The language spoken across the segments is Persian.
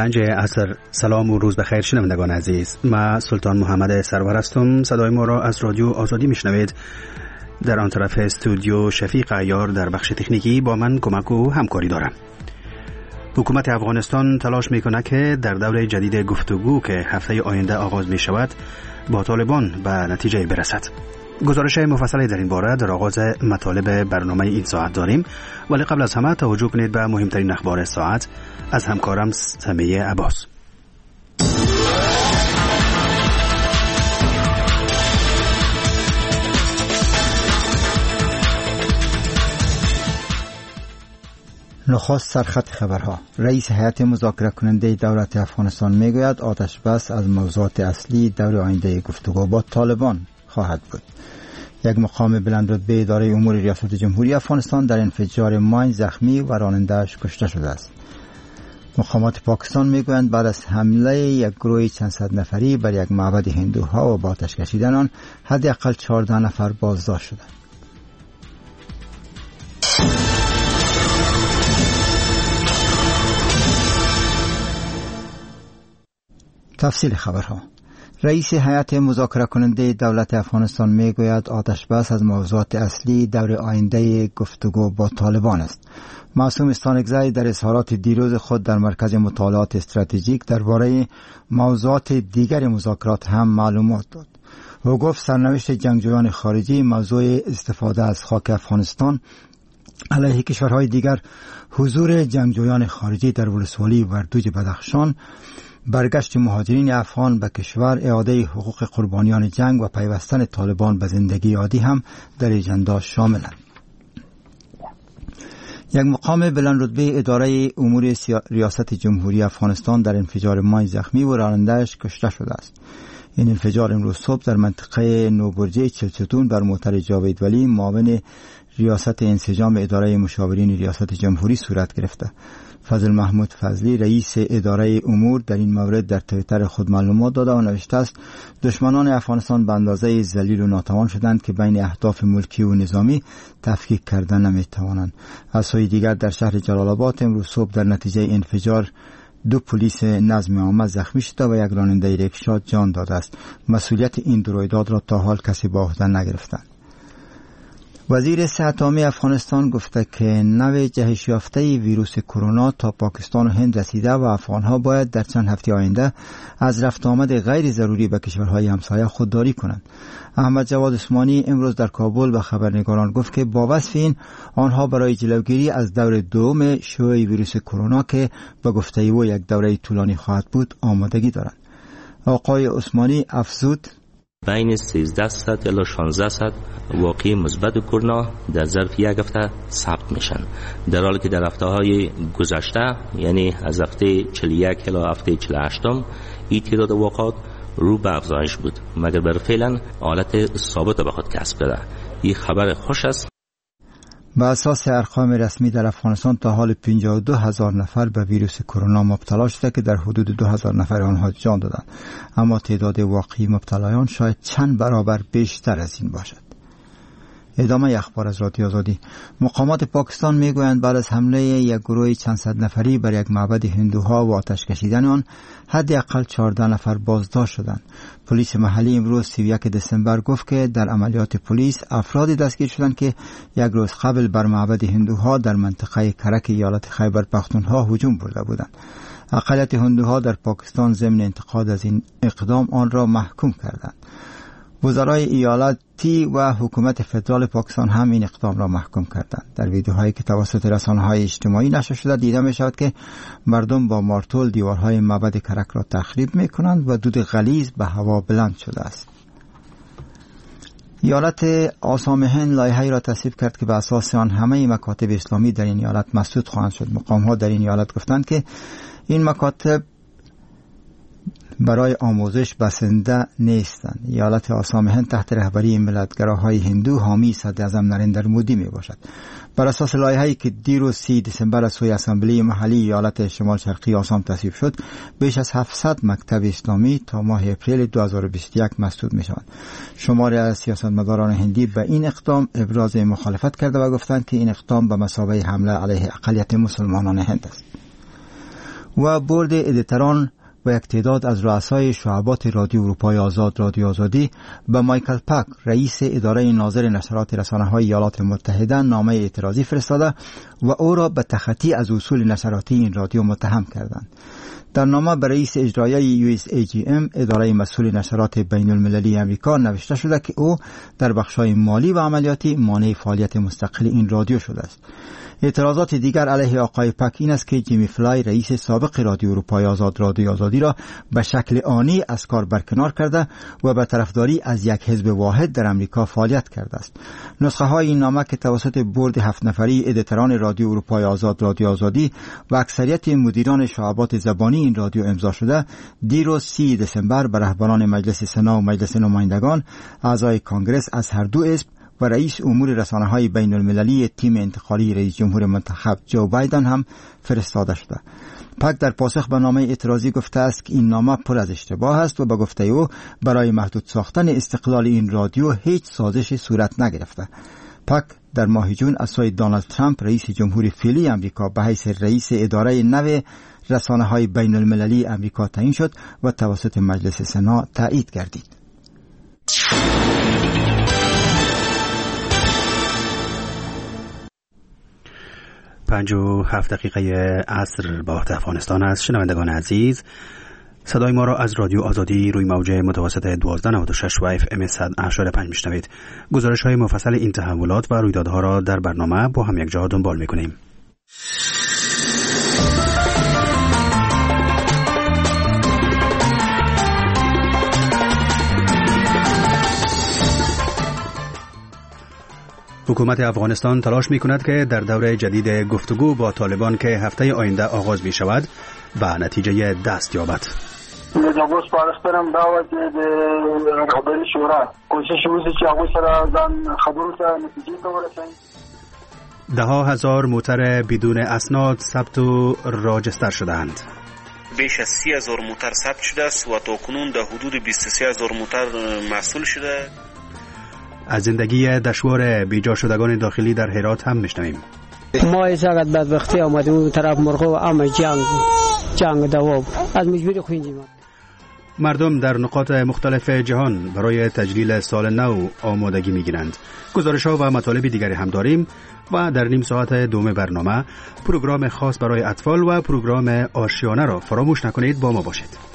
5 عصر. سلام و روز بخیر شنوندگان عزیز. من سلطان محمد سرور هستم. صدای ما را از رادیو آزادی میشنوید. در آن طرف استودیو شفیق عیار در بخش تکنیکی با من کمک و همکاری دارم. حکومت افغانستان تلاش میکنه که در دوره جدید گفتگو که هفته آینده آغاز می شود با طالبان به نتیجه برسد. گزارش مفصلی در این باره در آغاز مطالب برنامه این ساعت داریم، ولی قبل از همه توجه کنید به مهمترین اخبار ساعت از همکارم سمیه عباس. نخست سرخط خبرها. رئیس هیئت مذاکره کننده دولت افغانستان میگوید آتش بس از موضوعات اصلی دور آینده گفتگو با طالبان خواهد بود. یک مقام بلندرتبه اداره امور ریاست جمهوری افغانستان در انفجار ماین زخمی و راننده‌اش کشته شده است. مقامات پاکستان میگویند بعد از حمله یک گروه چند صد نفری بر یک معبد هندوها و با آتش کشیدن آن حداقل 14 نفر بازداشت شدند. تفصیل خبرها. رئیس هیئت مذاکره کننده دولت افغانستان میگوید آتش بس از موضوعات اصلی دور آینده گفتگو با طالبان است. معصوم استانکزی در اظهارات دیروز خود در مرکز مطالعات استراتژیک درباره موضوعات دیگر مذاکرات هم معلومات داد. او گفت سرنوشت جنگجویان خارجی، موضوع استفاده از خاک افغانستان علیه کشورهای دیگر، حضور جنگجویان خارجی در ولسوالی وردوج بدخشان، برگشت مهاجرین افغان به کشور، اعاده حقوق قربانیان جنگ و پیوستن طالبان به زندگی عادی هم در اجندا شاملند. یک مقام بلندرتبه اداره امور ریاست جمهوری افغانستان در انفجار ماین زخمی و راننده‌اش کشته شده است. این انفجار امروز صبح در منطقه نوبرجه چلستون بر موتر جاوید ولی معاون ریاست انسجام اداره مشاورین ریاست جمهوری صورت گرفته. فضل محمود فضلی رئیس اداره امور در این مورد در توییتر خود معلومات داده و نوشته است دشمنان افغانستان به اندازه ذلیل و ناتوان شدند که بین اهداف ملکی و نظامی تفکیک کردن نمیتوانند. از سوی دیگر در شهر جلال آباد امروز صبح در نتیجه انفجار 2 پلیس نظم عامه زخمی شده و یک راننده ریکشا جان داده است. مسئولیت این دو رویداد را تا حال کسی به عهده نگرفته. وزیر صحت عامه افغانستان گفته که نوع جهش یافته ویروس کرونا تا پاکستان و هند رسیده و افغانها باید در چند هفته آینده از رفت آمد غیر ضروری به کشورهای همسایه خودداری کنند. احمد جواد عثمانی امروز در کابل به خبرنگاران گفت که با وصف این آنها برای جلوگیری از دور دوم شیوع ویروس کرونا که به گفته او یک دوره طولانی خواهد بود آمادگی دارند. آقای عثمانی افزود بین 1300 الی 1600 واقعی مثبت کرونا در ظرف یک هفته ثبت میشن، در حالی که در هفته‌های گذشته یعنی از هفته 41 الی هفته 48 این تعداد واقعات رو به افزایش بود، مگر بر فعلا حالت ثابت به خود کسب کرده. این خبر خوش است. به اساس ارقام رسمی در افغانستان تا حال 52,000 نفر به ویروس کرونا مبتلا شده که در حدود 2,000 نفر آنها جان دادند، اما تعداد واقعی مبتلایان شاید چند برابر بیشتر از این باشد. ادامه اخبار از رادیو آزادی. مقامات پاکستان میگویند بعد از حمله یک گروه چند صد نفری بر یک معبد هندوها و آتش کشیدن آن حداقل 14 نفر بازداشت شدند. پلیس محلی امروز 31 دسامبر گفت که در عملیات پلیس افرادی دستگیر شدند که یک روز قبل بر معبد هندوها در منطقه کرک ایالت خیبر پختونخوا هجوم برده بودند. اقلیت هندوها در پاکستان ضمن انتقاد از این اقدام آن را محکوم کردند. وزرای ایالتی و حکومت فدرال پاکستان هم این اقدام را محکوم کردند. در ویدیوهایی که توسط رسانه‌های اجتماعی نشر شده دیده می‌شود که مردم با مارتول دیوارهای معبد کرک را تخریب می‌کنند و دود غلیظ به هوا بلند شده است. ایالت آسام هند لایحه‌ای را تصویب کرد که به اساس آن همه مکاتب اسلامی در این ایالت مسدود خواهند شد. مقام‌ها در این ایالت گفتند که این مکاتب برای آموزش بسنده نیستند. ایالت آسام هند تحت رهبری ملتگراهای هندو حامی صدراعظم نریندر مودی می باشد. بر اساس لایحه‌ای که دیروز 30 دسامبر از سوی اسامبله محلی ایالت شمال شرقی آسام تصویب شد، بیش از 700 مکتب اسلامی تا ماه اپریل 2021 مسدود می شوند. شماری از سیاستمداران هندی به این اقدام ابراز مخالفت کرده و گفتند که این اقدام به مثابه حمله علیه اقلیت مسلمانان هند است. و بورد ادیتران و یک تعداد از رؤسای شعبات رادیو اروپای آزاد رادیو آزادی به مایکل پاک رئیس اداره ناظر نشرات رسانه‌های ایالات متحده نامه اعتراضی فرستاده و او را به تخطی از اصول نشراتی این رادیو متهم کردند. در نامه به رئیس اجرایی USAGM اداره مسئول نشرات بین المللی امریکا نوشته شده که او در بخش‌های مالی و عملیاتی مانع فعالیت مستقل این رادیو شده است. اعتراضات دیگر علیه آقای پاک این است که جیمی فلای رئیس سابق رادیو اروپای آزاد رادیو آزادی را به شکل آنی از کار برکنار کرده و به طرفداری از یک حزب واحد در امریکا فعالیت کرده است. نسخه های این نامه که توسط بورد 7 نفری ادیتران رادیو اروپای آزاد رادیو آزادی و اکثریت مدیران شعبات زبانی این رادیو امضا شده دیروز 30 دسامبر به رهبران مجلس سنا و مجلس نمایندگان، اعضای کانگرس از هر دو حزب و رئیس امور رسانه‌های بین المللی تیم انتقالی رئیس جمهور منتخب جو بایدن هم فرستاده شده. پاک در پاسخ به نامه اعتراضی گفته است که این نامه پر از اشتباه است و به گفته او برای محدود ساختن استقلال این رادیو هیچ سازشی صورت نگرفته. پاک در ماه جون از سوی دونالد ترامپ رئیس جمهور فعلی امریکا به حیث رئیس اداره نو رسانه‌های بین المللی امریکا تعیین شد و توسط مجلس سنا تایید گردید. 57 دقیقه عصر با وقت افغانستان است. شنوندگان عزیز، صدای ما را از رادیو آزادی روی موج متوسط 1296 و FM 100.5 میشنوید. گزارش های مفصل این تحولات و رویدادها را در برنامه با هم یک جا دنبال میکنیم. حکومت افغانستان تلاش می‌کند که در دور جدید گفتگو با طالبان که هفته آینده آغاز می‌شود به نتیجه دست یابد. دغه سپارښتنه دا و چې د رهبري شورا کوشش وکړي چې هغه سره ځان خبرو ته نتیجې ته ورسوي. ده‌ها هزار موتر بدون اسناد ثبت و راجستر شدند. بیش از 30,000 موتر ثبت شده است و تاکنون در حدود 23,000 موتر محصول شده. از زندگی دشوار بیجا شدگان داخلی در هرات هم میشنویم. ما از وقت بدبختی آمدیم اون طرف مرغ و اما جنگ دوام از مجبوری خویندیم. مردم در نقاط مختلف جهان برای تجلیل سال نو آمادگی میگیرند. گزارش‌ها و مطالب دیگری هم داریم و در نیم ساعت دوم برنامه پروگرام خاص برای اطفال و پروگرام آشیانه را فراموش نکنید، با ما باشید.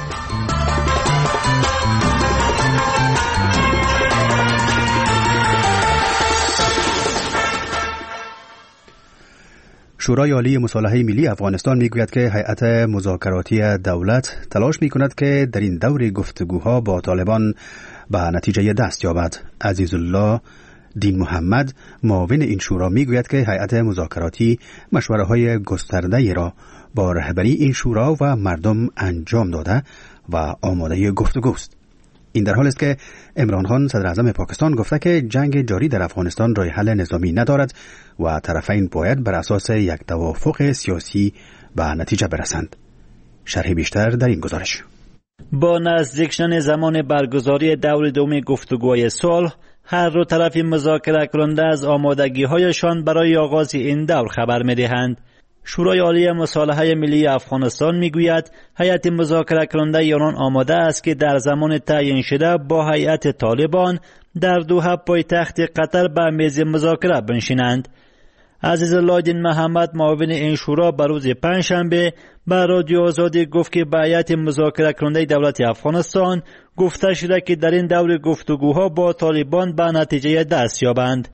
شورای عالی مصالحه ملی افغانستان میگوید که هیئت مذاکراتی دولت تلاش میکند که در این دور گفتگوها با طالبان به نتیجه دست یابد. عزیزالله دین محمد معاون این شورا میگوید که هیئت مذاکراتی مشوره‌های گسترده را با رهبری این شورا و مردم انجام داده و آماده گفتگوست. این در حالی است که عمران خان صدر اعظم پاکستان گفته که جنگ جاری در افغانستان راه حل نظامی ندارد و طرفین باید بر اساس یک توافق سیاسی به نتیجه برسند. شرح بیشتر در این گزارش. با نزدیک شدن زمان برگزاری دور دوم گفتگوهای صلح، هر دو طرف مذاکره کننده از آمادگی‌هایشان برای آغاز این دور خبر می‌دهند. شورای عالی مصالحه ملی افغانستان میگوید هیئت مذاکره کننده آنان آماده است که در زمان تعیین شده با هیئت طالبان در دوحه پایتخت قطر به میز مذاکره بنشینند. عزیزالله دین محمد معاون این شورا به روز پنجشنبه به رادیو آزادی گفت که به هیئت مذاکره کننده دولت افغانستان گفته شده که در این دور گفتگوها با طالبان به نتیجه دست یابند.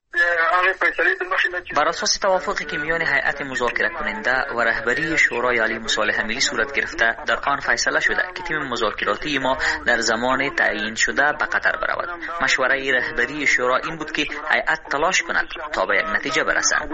بر اساس توافقی که میان هیئت مذاکره کننده و رهبری شورای عالی مصالحه ملی صورت گرفته، در آن فیصله شده که تیم مذاکراتی ما در زمان تعیین شده به قطر برود. مشوره رهبری شورا این بود که هیئت تلاش کند تا به یک نتیجه برسند.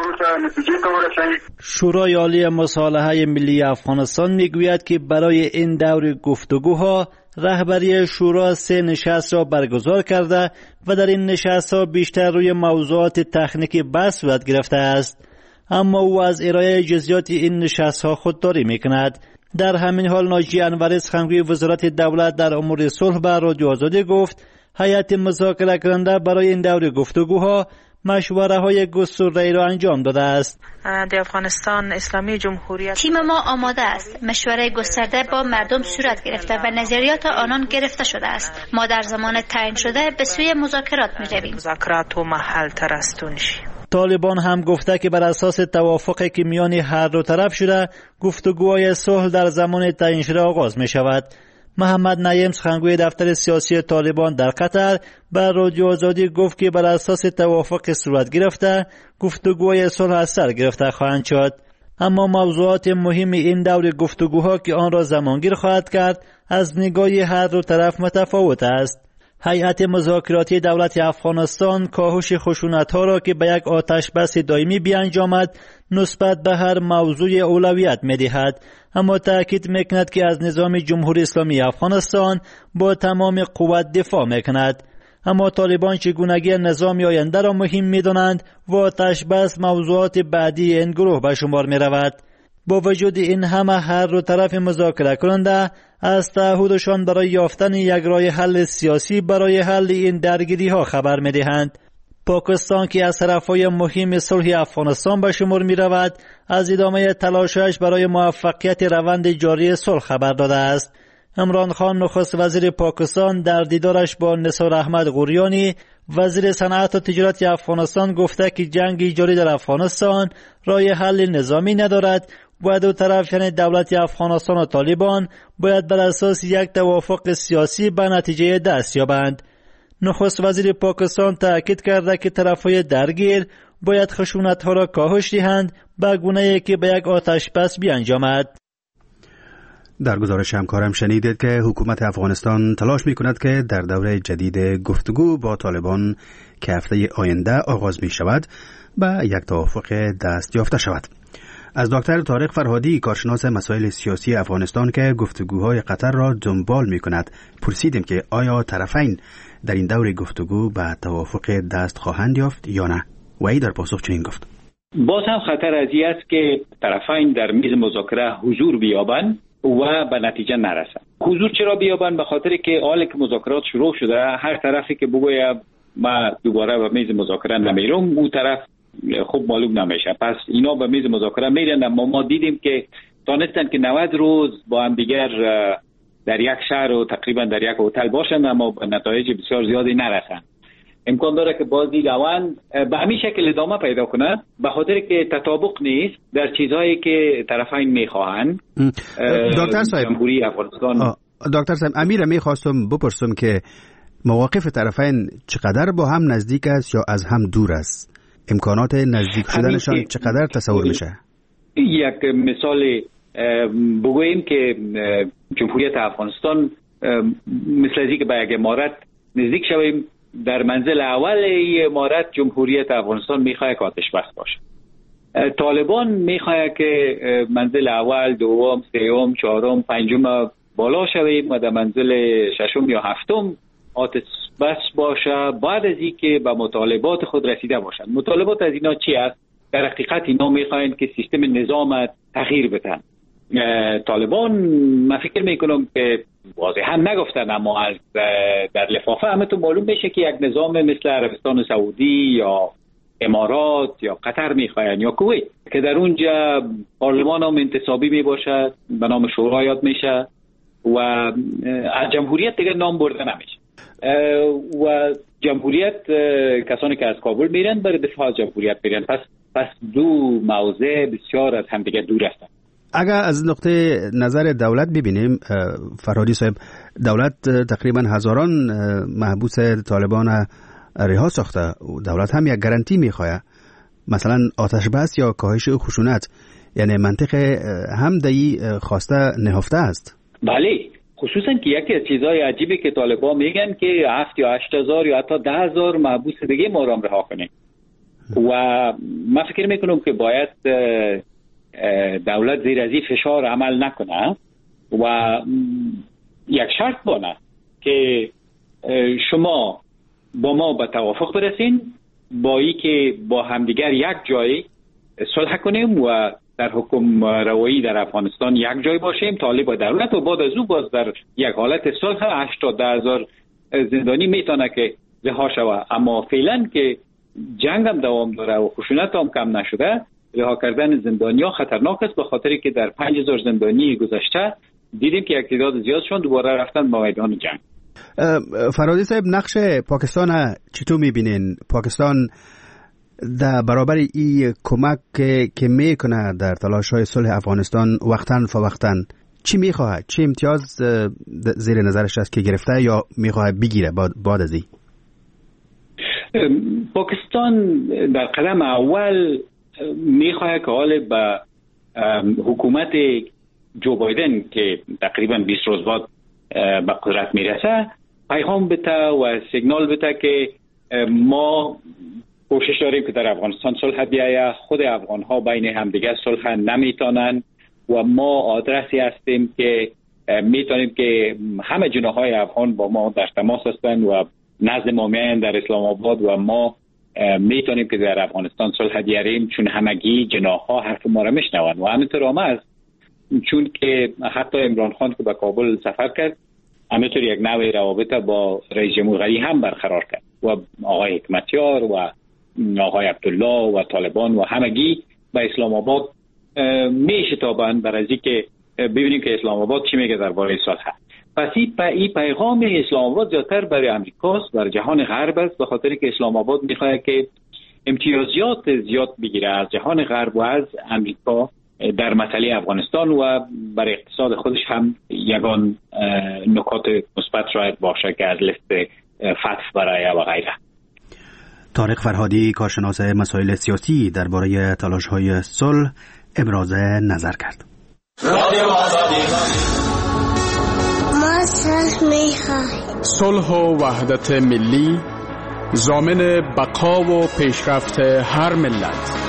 شورای عالی مصالحه ملی افغانستان میگوید که برای این دور گفتگوها رهبری شورا 3 نشست را برگزار کرده و در این نشست‌ها بیشتر روی موضوعات تکنیکی بحث صورت گرفته است، اما او از ارائه جزئیات این نشست‌ها خودداری می‌کند. در همین حال ناجی انوری سخنگوی وزارت دولت در امور صلح به رادیو آزادی گفت هیئت مذاکره کننده برای این دور گفتگوها مشوره های گسترده‌ای را انجام داده است. در افغانستان اسلامی جمهوریت تیم ما آماده است. مشوره گسترده با مردم صورت گرفته و نظریات آنان گرفته شده است. ما در زمان تعیین شده به سوی مذاکرات می‌رویم. مذاکرات و محل ترستونشی. طالبان هم گفته که بر اساس توافقی که میان هر دو طرف شده گفتگوهای صلح در زمان تعیین شده آغاز می شود. محمد نعیم سخنگوی دفتر سیاسی طالبان در قطر بر رادیو آزادی گفت که بر اساس توافق صورت گرفته گفتگوهای صلح از سر گرفته خواهند شد. اما موضوعات مهم این دور گفتگوها که آن را زمانگیر خواهد کرد از نگاه هر دو طرف متفاوت است. هیئت مذاکراتی دولت افغانستان کاهش خشونت‌ها را که به یک آتش بس دائمی بیانجامد نسبت به هر موضوع اولویت می‌دهد، اما تأکید می‌کند که از نظام جمهوری اسلامی افغانستان با تمام قوت دفاع می‌کند. اما طالبان چگونگی نظام آینده را مهم می‌دانند و آتش بس موضوعات بعدی این گروه به شمار می‌رود. با وجود این همه هر دو طرف مذاکره کننده از تعهدشان برای یافتن یک راه حل سیاسی برای حل این درگیری ها خبر می دهند. پاکستان که از طرفهای مهم صلح افغانستان به شمار می رود از ادامه تلاشش برای موفقیت روند جاری صلح خبر داده است. عمران خان نخست وزیر پاکستان در دیدارش با نثار احمد غوریانی وزیر صنعت و تجارت افغانستان گفته که جنگ جاری در افغانستان راه حل نظامی ندارد و دو طرف یعنی دولت افغانستان و طالبان باید بر اساس یک توافق سیاسی به نتیجه دست یابند. نخست وزیر پاکستان تأکید کرده که طرفهای درگیر باید خشونت‌ها را کاهش دهند به گونه‌ای که به یک آتش بس بیانجامد. در گزارش همکارم شنیدید که حکومت افغانستان تلاش می‌کند که در دوره جدید گفتگو با طالبان که هفته آینده آغاز می‌شود به یک توافق دست یافته شود. از دکتر طارق فرهادی کارشناس مسائل سیاسی افغانستان که گفتگوهای قطر را دنبال می‌کند پرسیدیم که آیا طرفین در این دور گفتگو به توافق دست خواهند یافت یا نه؟ و ای در پاسخ چنین گفت: باز هم خطر از این است که طرفین در میز مذاکره حضور بیابند و به نتیجه نرسند. حضور چرا بیابند؟ به خاطر که حالا که مذاکرات شروع شده هر طرفی که بگوید ما دوباره به میز مذاکره نمیرم اون طرف خوب معلوم نمیشه. پس اینا به میز مذاکره میرن، اما ما دیدیم که دانستن که 90 روز با هم دیگر در یک شهر و تقریبا در یک هتل باشند اما به نتایج بسیار زیادی نرسند. امکان داره که بازی روند به همین شکل ادامه پیدا کنه به خاطر که تطابق نیست در چیزهایی که طرفین میخواهند. دکتر صاحب، جمهوری افغانستان دکتر صاحب امیر میخواستم بپرسم که مواقف طرفین چقدر با هم نزدیک است یا از هم دور است؟ امکانات نزدیک شدنشان چقدر تصور میشه؟ یک مثال بگوییم که جمهوریت افغانستان مثل ازی که به یک امارت نزدیک شویم، در منزل اول این امارت جمهوریت افغانستان میخواه که آتش بس باشه. طالبان میخواه که منزل اول، دوم، سوم، چهارم، پنجم بالا شویم و در منزل ششم یا هفتم آتش بس باشه بعد از این که به مطالبات خود رسیده باشند. مطالبات از اینا چی است؟ در حقیقت اینا میخواین که سیستم نظام تغییر بدن. طالبان من فکر میکنم که واضحا نگفتن اما در لفافه همتون معلوم میشه که یک نظام مثل عربستان سعودی یا امارات یا قطر میخواین یا کویت که در اونجا پارلمان هم انتصابی میباشد به نام شورا یاد میشه و از جمهوریت دیگر نام برده نمیشه و جمهوریت کسانی که از کابل میرن برای دفاع از جمهوریت میرن. پس دو موضع بسیار از هم دیگر دور هستند. اگر از نقطه نظر دولت ببینیم فرهادی صاحب، دولت تقریبا هزاران محبوس طالبان رها ساخته. دولت هم یک گارانتی میخواه، مثلا آتش بس یا کاهش خشونت، یعنی منطق هم دایی خواسته نهفته است. بله، خصوصا که یکی از چیزهای عجیبی که طالبان میگن که 7 یا 8,000 یا حتی 10,000 محبوس دیگه ما را رها کنیم و من فکر میکنم که باید دولت زیر از این فشار عمل نکنه و یک شرط بانه که شما با ما به توافق برسین، با ای که با همدیگر یک جای صلح کنیم و در حکم روایی در افغانستان یک جای باشیم، طالب و دولت، و بعد از او باز در یک حالت صلح 8 تا 10,000 زندانی میتونه که رها شود. اما فعلا که جنگ هم دوام داره و خشونت هم کم نشده، رها کردن زندانیا خطرناک است، به خاطری که در 5000 زندانی گذشته دیدیم که یک تعداد زیادشون دوباره رفتن به میدان جنگ. فرادی صاحب، نقش پاکستان چطور میبینین؟ پاکستان در برابر این کمک که میکنه در تلاش‌های صلح افغانستان وقتاً فوقتاً چی میخواد؟ چی امتیاز زیر نظرش است که گرفته یا میخواد بگیره بعد از این؟ پاکستان در قدم اول میخواد که حال به حکومت جو بایدن که تقریبا 20 روز بعد به قدرت میرسه پیغام بده و سیگنال بده که ما کوشش داریم که در افغانستان صلح بیاید، خود افغان ها بین همدیگه صلح نمیتونن و ما آدرسی هستیم که میتونیم که همه جناح‌های افغان با ما در تماس هستند و نزد ما میاین در اسلام آباد و ما میتونیم که در افغانستان صلح بیاریم، چون همگی جناح‌ها حرف ما را میشنوند و همینطور هم است. چون که حتی عمران خان که به کابل سفر کرد همینطور یک نوع روابط با رئیس جمهور غنی هم برقرار کرد و آقای حکمتیار و آقای عبدالله و طالبان و همگی به اسلام آباد میشتابند برای اینکه ببینیم که اسلام آباد چی میگه درباره صلح. پس این پیغام اسلام آباد زیادتر برای امریکاست، برای جهان غرب است، به خاطر که اسلام آباد میخواد که امتیازات زیاد بگیره از جهان غرب و از امریکا در مسئله افغانستان و برای اقتصاد خودش هم یگان نکات مثبت شاید باشه که از لیست فتح برای و غیره. طارق فرهادی، کارشناس مسائل سیاسی، درباره تلاش‌های صلح ابراز نظر کرد. ما صلح می‌خوایم. صلح و وحدت ملی ضامن بقا و پیشرفت هر ملت.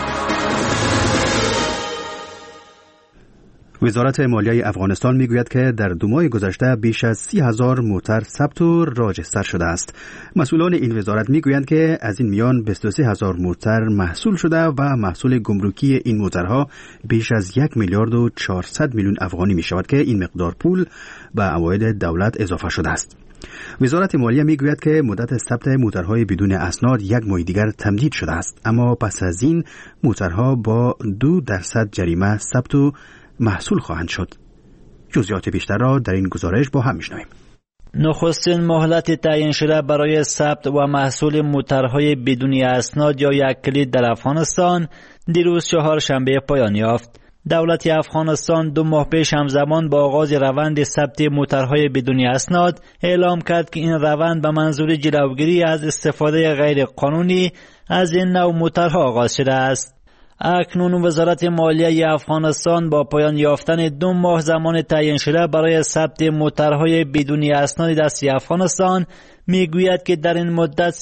وزارت مالیه افغانستان میگوید که در 2 ماه گذشته بیش از 30,000 موتر ثبت و راجستر شده است. مسئولان این وزارت میگویند که از این میان 23,000 موتر محصول شده و محصول گمرکی این موترها بیش از 1 میلیارد و 400 میلیون افغانی می شود که این مقدار پول به عواید دولت اضافه شده است. وزارت مالیه میگوید که مدت ثبت موترهای بدون اسناد 1 ماه دیگر تمدید شده است، اما پس از این موترها با 2% جریمه ثبت و محصول خواهند شد. جزئیات بیشتر را در این گزارش با هم میشنویم. نخستین مهلت تعیین شده برای ثبت و محصول موترهای بدون اسناد یا یک کلید در افغانستان دیروز 4 شنبه پایان یافت. دولت افغانستان 2 ماه پیش همزمان با آغاز روند ثبت موترهای بدون اسناد اعلام کرد که این روند به منظور جلوگیری از استفاده غیر قانونی از این نوع موترها آغاز شده است. اکنون وزارت مالیه افغانستان با پایان یافتن 2 ماه زمان تعیین شده برای ثبت موترهای بدون اسناد دستی افغانستان میگوید که در این مدت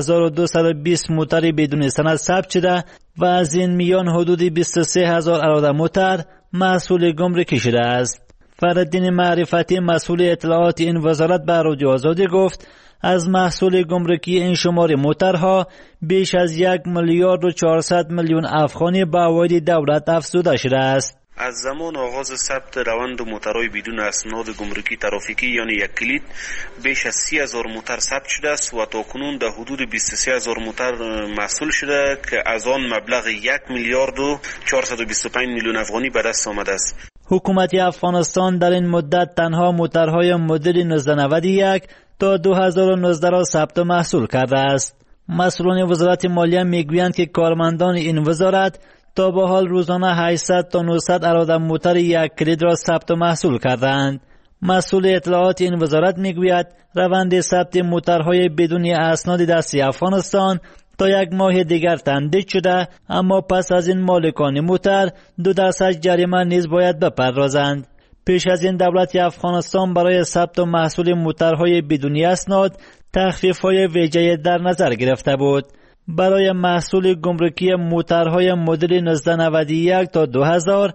30,220 موتر بدون سند ثبت شده و از این میان حدود 23,000 اراده موتر محصول گمرکی شده است. فردین معرفتی مسئول اطلاعات این وزارت به رادیو آزادی گفت از محصول گمرکی این شمار موترها بیش از 1 میلیارد و 400 میلیون افغانی به عواید دولت افزوده شده است. از زمان آغاز ثبت روند موترهای بدون اسناد گمرکی ترافیکی یعنی یک کلید بیش از 30,000 موتر ثبت شده است و تاکنون در حدود 23,000 موتر محصول شده که از آن مبلغ 1 میلیارد و 425 میلیون افغانی به دست آمده است. حکومت افغانستان در این مدت تنها موترهای مدل 1991 تا 2019 را ثبت و محصول کرده است. مسئولان وزارت مالیه میگویند که کارمندان این وزارت تا به حال روزانه 800 تا 900 اراده موتر یک کلید را ثبت و محصول کردند. مسئول اطلاعات این وزارت میگوید روند ثبت موترهای بدون اسناد دستی افغانستان تا 1 ماه دیگر تمدید شده، اما پس از این مالکان موتر 2% جریمه نیز باید بپردازند. پیش از این دولت افغانستان برای ثبت و محصول موترهای بدون اسناد تخفیف‌های ویژه در نظر گرفته بود. برای محصول گمرکی موترهای مدل 1991 تا 2000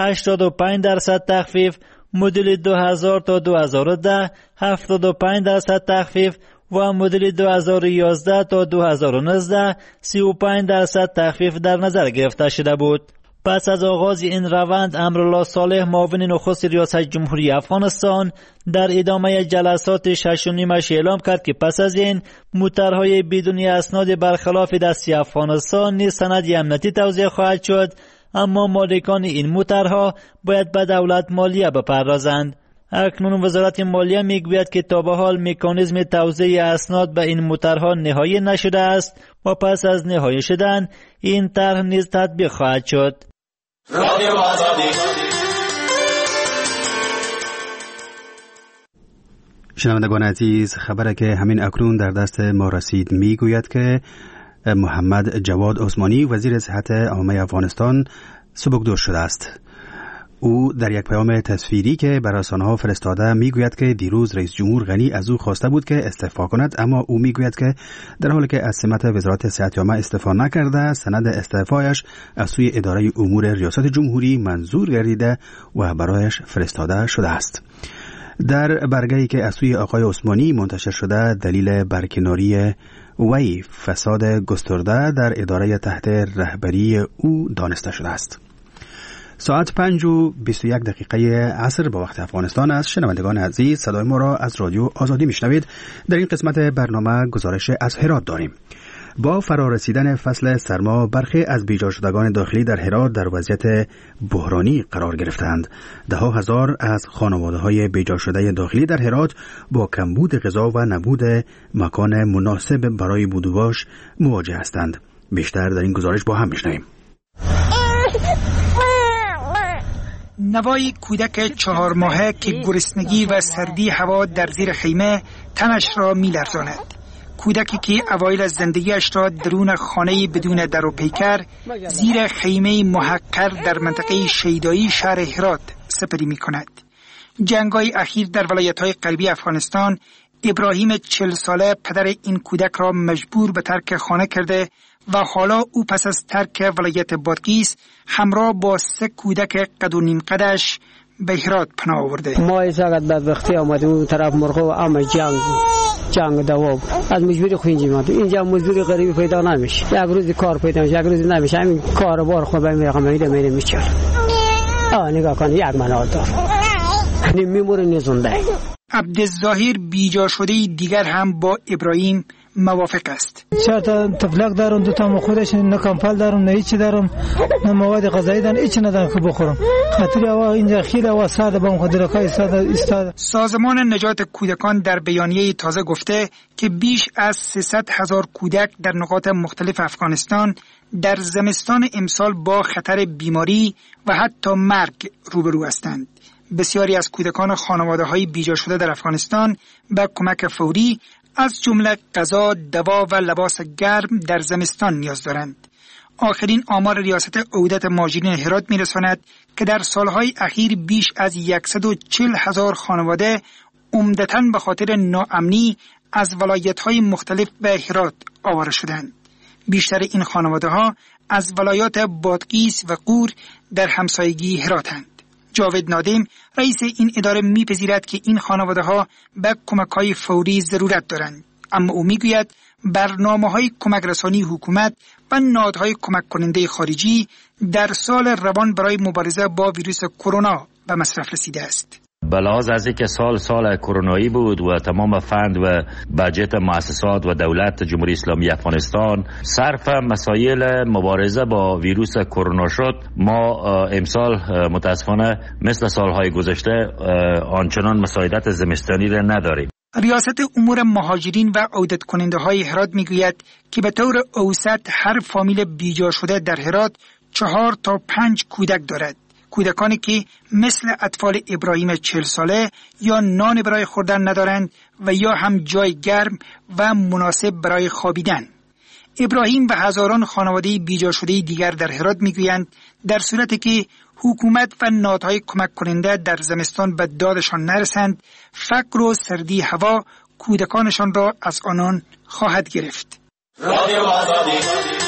85% تخفیف، مدل 2000 تا 2010 75% تخفیف و مدل 2011 تا 2019 35% تخفیف در نظر گرفته شده بود. پس از آغاز این روند امرالله صالح معاون نخست ریاست جمهوری افغانستان در ادامه جلسات 6.5 اعلام کرد که پس از این موترهای بدون اسناد برخلاف دستی افغانستان نیز سند امنیتی توزیع خواهد شد، اما مالکان این موترها باید به دولت مالیه بپردازند. اکنون وزارت مالیه میگوید که تا به حال مکانیزم توزیع اسناد به این موترها نهایی نشده است و پس از نهایی شدن این طرح نیز تطبیق خواهد شد. رادیو آزادی. شنوندگان عزیز، خبره که همین اکنون در دست ما رسید میگوید که محمد جواد عثمانی وزیر صحت عامه افغانستان سبکدوش شده است. او در یک پیام تصویری که بر رسانه‌ها فرستاده میگوید که دیروز رئیس جمهور غنی از او خواسته بود که استعفا کند، اما او میگوید که در حالی که از سمت وزارت صحت عامه استعفا نکرده، سند استعفایش از سوی اداره امور ریاست جمهوری منظور گردیده و برایش فرستاده شده است. در برگه‌ای که از سوی آقای عثمانی منتشر شده، دلیل برکناری وی فساد گسترده در اداره تحت رهبری او دانسته شده است. ساعت 5:21 عصر با وقت افغانستان است. شنوندگان عزیز، صدای ما را از رادیو آزادی میشنوید. در این قسمت برنامه گزارش از هرات داریم. با فرارسیدن فصل سرما، برخی از بیجا شدگان داخلی در هرات در وضعیت بحرانی قرار گرفتند. ده‌ها هزار از خانواده‌های بیجا شده داخلی در هرات با کمبود غذا و نبود مکان مناسب برای بود و باش مواجه هستند. بیشتر در این گزارش با هم میشنویم. نوای کودک 4 ماهه که گرسنگی و سردی هوا در زیر خیمه تنش را می‌لرزاند. کودکی که اوایل از زندگیش را درون خانه بدون در و پیکر زیر خیمه محقر در منطقه شیدایی شهر هرات سپری می‌کند. جنگ‌های اخیر در ولایت‌های غربی افغانستان ابراهیم 40 ساله پدر این کودک را مجبور به ترک خانه کرده و حالا او پس از ترک ولایت بادغیس همراه با 3 کودک قد و نیم قدش به هرات پناه آورده. ما از بدبختی آمدیم اون طرف مرغ و اما جنگ دوا از مجبوری خوینجی ما اینجا مزدوری غریبی پیدا نمیشه، یک روز کار پیدا میشه، یک روز نمیشه، همین کار بار خود به میره میچره. نگاه کن، یک منال دار میموره نزونده. عبدالظاهر بیجا شده دیگر هم با ابراهیم موافق است. 4 تا تفلک دارم، 2 تا خودش، نه کمپل دارم، نه هیچ دارم، نه مواد غذایی دارم، هیچ ندارم که بخورم. خاطر هوا اینجا خیلی هوا سرد، با مخدرکای سرد استاد. سازمان نجات کودکان در بیانیه تازه گفته که بیش از 300,000 کودک در نقاط مختلف افغانستان در زمستان امسال با خطر بیماری و حتی مرگ روبرو هستند. بسیاری از کودکان خانواده‌های بیجا شده در افغانستان به کمک فوری از جمله غذا، دوا و لباس گرم در زمستان نیاز دارند. آخرین آمار ریاست عهدت مهاجرین هرات می‌رساند که در سالهای اخیر بیش از 140,000 خانواده عمدتاً به خاطر ناامنی از ولایت‌های مختلف به هرات آواره شدند. بیشتر این خانواده‌ها از ولایات بادغیس و غور در همسایگی هراتند. جاوید نادم رئیس این اداره میپذیرد که این خانواده‌ها به کمک‌های فوری ضرورت دارند، اما او میگوید برنامه‌های کمک رسانی حکومت و نهادهای کمک کننده خارجی در سال روان برای مبارزه با ویروس کرونا به مصرف رسیده است. بلاز از اینکه سال کرونایی بود و تمام فند و بجت مؤسسات و دولت جمهوری اسلامی افغانستان صرف مسائل مبارزه با ویروس کرونا شد، ما امسال متاسفانه مثل سالهای گذشته آنچنان مساعدت زمستانی را نداریم. ریاست امور مهاجرین و عودت کننده های هرات میگوید که به طور اوسط هر فامیل بیجا شده در هرات 4 تا 5 کودک دارد. کودکانی که مثل اطفال ابراهیم 40 ساله یا نان برای خوردن ندارند و یا هم جای گرم و مناسب برای خوابیدن. ابراهیم و هزاران خانواده بیجا شده دیگر در هرات میگویند در صورتی که حکومت و نهادهای کمک کننده در زمستان به دادشان نرسند، فقر و سردی هوا کودکانشان را از آنان خواهد گرفت. رادیو آزادی.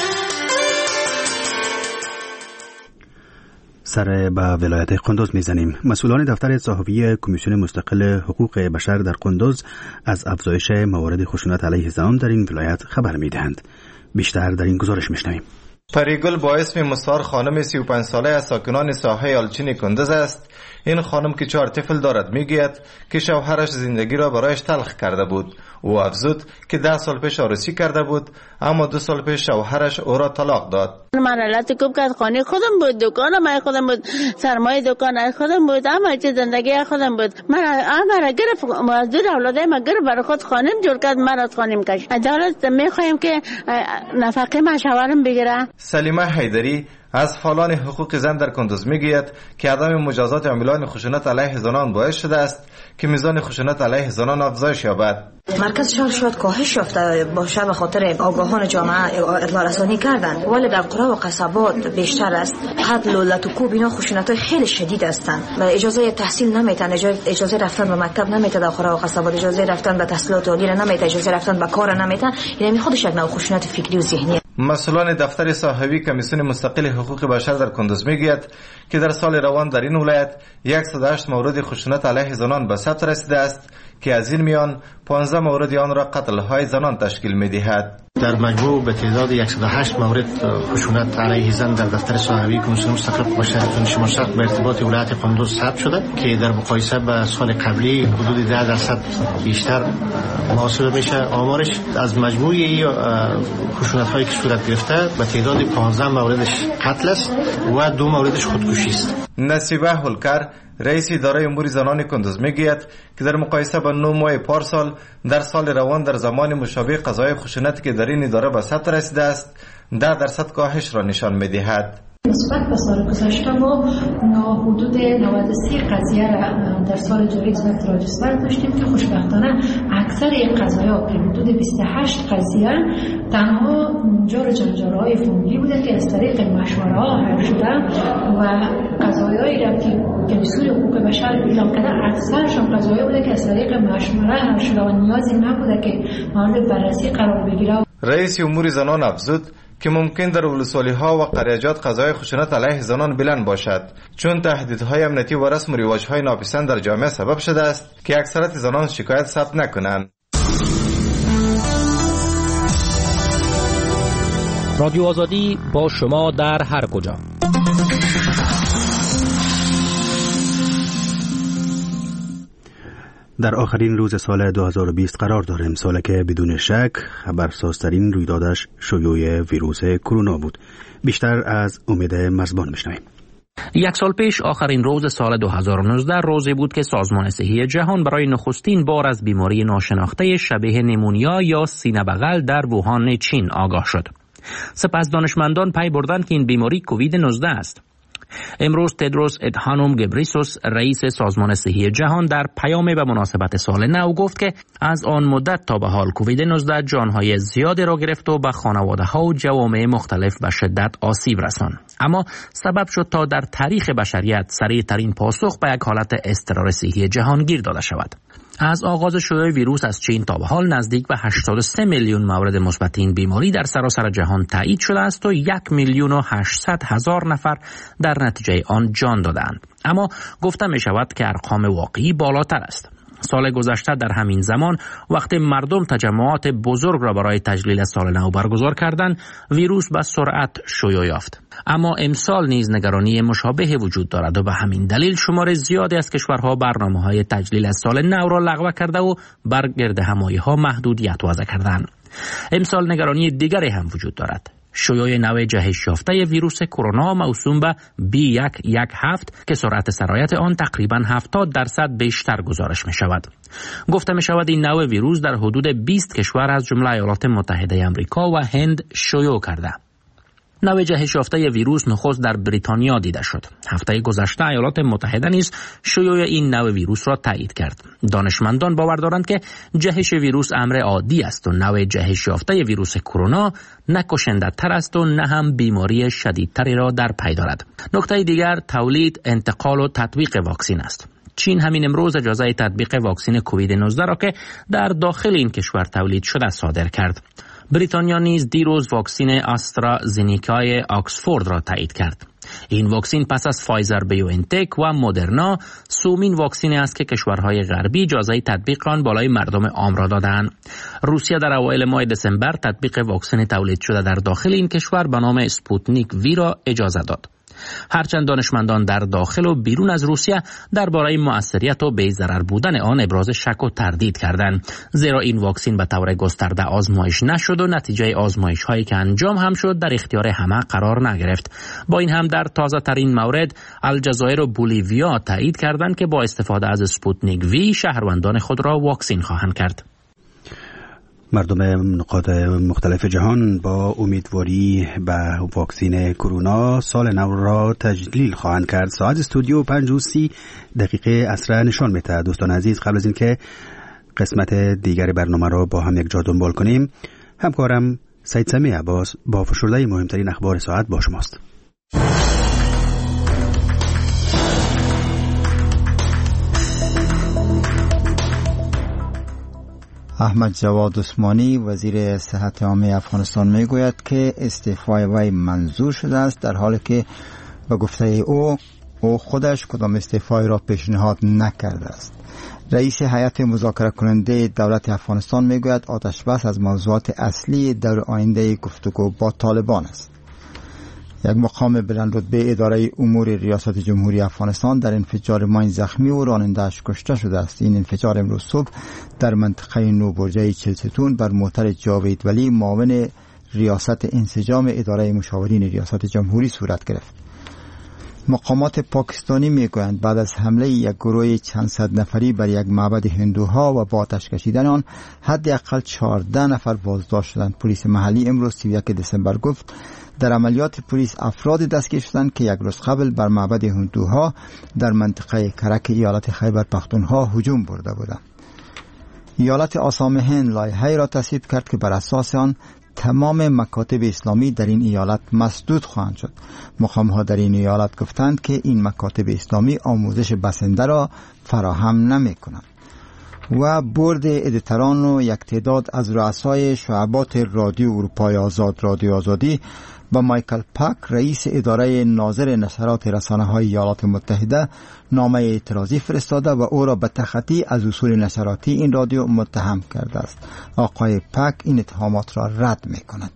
سر به ولایت قندوز میزنیم. مسئولان دفتر صحافی کمیسیون مستقل حقوق بشر در قندوز از افزایش موارد خشونت علیه زنان در این ولایت خبر میدهند. بیشتر در این گزارش میشنویم. پریگل با اسم مسار خانم 35 ساله از ساکنان ساحه آلچین کندز است. این خانم که 4 طفل دارد میگوید که شوهرش زندگی را برایش تلخ کرده بود. او افزود که 10 سال پیش عروسی کرده بود، اما 2 سال پیش شوهرش او را طلاق داد. من علت کوب کرد، خانه خودم بود، دکان من خودم بود، سرمایه دکان خودم بود، اما چه زندگی خودم بود. من امر گرفت، مزدور اولادای من گرفت، برای خود خانم جور کرد، من از خانم کش. عدالت میخوایم که نفقه من شوهرم بگیره. سلیمه حیدری از فعالان حقوق زن در کندز میگوید که عدم مجازات عاملان خشونت علیه زنان باعث شده است که میزان خشونت علیه زنان افزایش یابد. مرکز شهر شاید کاهش یافته باشه به خاطر آگاهان جامعه اطلاع رسانی کردن، ولی در قرى و قصبات بیشتر است. قتل و لط و کوب اینا خشونت‌های خیلی شدید هستند و اجازه تحصیل نمیتن، اجازه رفتن به مکتب نمیتن، در قرى و قصبات اجازه رفتن به تحصیلات عالی نمیتن، اجازه رفتن به کار نمیتن. یعنی خودش یک نوع خشونت فکری و ذهنی. مسئولان دفتر صاحبی کمیسیون مستقل حقوق بشر در کندز میگوید که در سال روان در این ولایت 108 مورد خشونت علیه زنان به ثبت رسیده است که از این میان 15 مورد آن را قتل‌های زنان تشکیل می‌دهد. در مجموع به تعداد 108 مورد خشونت علیه زن در دفتر صاحبی کمیسیون مستقل بشر شمال شرق به ارتباط ولایت کندز ثبت شده که در مقایسه با سال قبلی حدود 10% بیشتر محاسبه میشه. آمارش از مجموعه خشونت‌هایی که صورت گرفته به تعداد 15 موردش قتل است و 2 موردش خودکشی است. نصیبه هولکر رئیس اداره امور زنان کندز میگوید که در مقایسه با 9 ماه پارسال در سال روان در زمان مشابه قضای خشونت که در این اداره به ثبت رسیده است 10% کاهش را نشان می‌دهد. نسبت به سال گذشته ما حدود 93 قضیه را در سال جاری ثبت راجستر داشتیم که خوشبختانه اکثر این قضایا که حدود 28 قضیه تنها جار جنجال‌های فامیلی بوده که از طریق مشوره‌ها حل شده و قضایایی را که کمیسیون حقوق بشر اعلام کرده اکثرشون قضایا بوده که از طریق مشوره حل شده و نیازی نبوده که مورد بررسی قرار بگیره. رئیس امور زنان افزود که ممکن در ولسوالی‌ها و قریجات قضای خشونت علیه زنان بلند باشد، چون تهدیدهای امنیتی و رسم و رواج‌های ناپسند در جامعه سبب شده است که اکثریت زنان شکایت ثبت نکنند. رادیو آزادی با شما در هر کجا. در آخرین روز سال 2020 قرار داریم، سالی که بدون شک خبرسازترین رویدادش شیوع ویروس کرونا بود. بیشتر از امید مرزبان میشنویم. 1 سال پیش آخرین روز سال 2019 روزی بود که سازمان صحی جهان برای نخستین بار از بیماری ناشناخته شبیه نیمونیا یا سینه بغل در ووهان چین آگاه شد. سپس دانشمندان پی بردند که این بیماری کووید 19 است. امروز تدروس ادهانوم گبریسوس رئیس سازمان صحی جهان در پیامی به مناسبت سال نو گفت که از آن مدت تا به حال کووید 19 جانهای زیادی را گرفت و به خانواده‌ها و جوامع مختلف به شدت آسیب رساند، اما سبب شد تا در تاریخ بشریت سریع‌ترین پاسخ به یک حالت اضطرار صحی جهانگیر داده شود. از آغاز شیوع ویروس از چین تا به حال نزدیک به 83 میلیون مورد مثبت این بیماری در سراسر جهان تایید شده است و 1,800,000 نفر در نتیجه آن جان دادند. اما گفته می شود که ارقام واقعی بالاتر است. سال گذشته در همین زمان وقتی مردم تجمعات بزرگ را برای تجلیل سال نو برگزار کردند، ویروس به سرعت شیوع یافت. اما امسال نیز نگرانی مشابه وجود دارد و به همین دلیل شمار زیادی از کشورها برنامه‌های تجلیل از سال نو را لغو کرده و بر گردهمایی‌ها محدودیت وضع کردند. امسال نگرانی دیگری هم وجود دارد. شیوع نوع جهش یافته ویروس کرونا موسوم به B117 که سرعت سرایت آن تقریباً 70% بیشتر گزارش می شود. گفته می شود این نوع ویروس در حدود 20 کشور از جمله ایالات متحده آمریکا و هند شیوع کرده. نوع جهش یافته ویروس نخست در بریتانیا دیده شد. هفته گذشته ایالات متحده نیز شیوع این نوع ویروس را تایید کرد. دانشمندان باور دارند که جهش ویروس امر عادی است و نوع جهش یافته ویروس کرونا نه کشنده تر است و نه هم بیماری شدیدتری را در پی دارد. نکته دیگر تولید، انتقال و تطبیق واکسن است. چین همین امروز اجازه تطبیق واکسن کووید 19 را که در داخل این کشور تولید شده صادر کرد. بریتانیا نیز دیروز واکسن آسترازنیکای آکسفورد را تایید کرد. این واکسن پس از فایزر بیوانتک و مدرنا سومین واکسن است که کشورهای غربی اجازه تطبیق آن بالای مردم عام را دادند. روسیه در اوایل ماه دسامبر تطبیق واکسن تولید شده در داخل این کشور به نام اسپوتنیک وی را اجازه داد. هرچند دانشمندان در داخل و بیرون از روسیه درباره موثریت و بی‌ضرر بودن آن ابراز شک و تردید کردند، زیرا این واکسن به طور گسترده آزمایش نشد و نتیجه آزمایش هایی که انجام هم شد در اختیار همه قرار نگرفت. با این هم در تازه ترین مورد الجزایر و بولیویا تایید کردند که با استفاده از اسپوتنیک وی شهروندان خود را واکسن خواهند کرد. مردم نقاط مختلف جهان با امیدواری به واکسن کرونا سال نو را تجلیل خواهند کرد. ساعت استودیو 5:30 عصر نشان میده. دوستان عزیز، قبل از اینکه قسمت دیگر برنامه را با هم یک جا دنبال کنیم، همکارم سید سمی عباس با فشرده مهمترین اخبار ساعت با شماست. احمد جواد عثمانی وزیر صحت عامه افغانستان میگوید که استعفای وی منظور شده است، در حالی که به گفته او خودش کدام استعفای را پیشنهاد نکرده است. رئیس هیئت مذاکره کننده دولت افغانستان میگوید آتش بس از موضوعات اصلی در آینده گفتگو با طالبان است. یک مقام بلند رتبه اداره امور ریاست جمهوری افغانستان در انفجار ماین زخمی و راننده‌اش کشته شده است. این انفجار امروز صبح در منطقه نوبرجه چلستون بر موتر جاوید ولی معاون ریاست انسجام اداره مشاورین ریاست جمهوری صورت گرفت. مقامات پاکستانی میگویند بعد از حمله یک گروه چند صد نفری بر یک معبد هندوها و با آتش کشیدن آن حداقل 14 نفر بازداشت شدند. پلیس محلی امروز 31 دسامبر گفت در عملیات پلیس افراد دستگیر شدند که یک روز قبل بر معبد هندوها در منطقه کرک ایالت خیبر پختونخوا هجوم برده بودند. ایالت آسام هند لایحه‌ای را تصویب کرد که بر اساس آن تمام مکاتب اسلامی در این ایالت مسدود خواهند شد. مقام‌ها در این ایالت گفتند که این مکاتب اسلامی آموزش بسنده را فراهم نمی‌کنند. و بورد ادیتوران و یک تعداد از رؤسای شعبات رادیو اروپای آزاد رادیو آزادی با مایکل پاک رئیس اداره ناظر نشرات رسانه‌های ایالات متحده نامه اعتراضی فرستاده و او را به تخطی از اصول نشراتی این رادیو متهم کرده است. آقای پاک این اتهامات را رد می‌کند.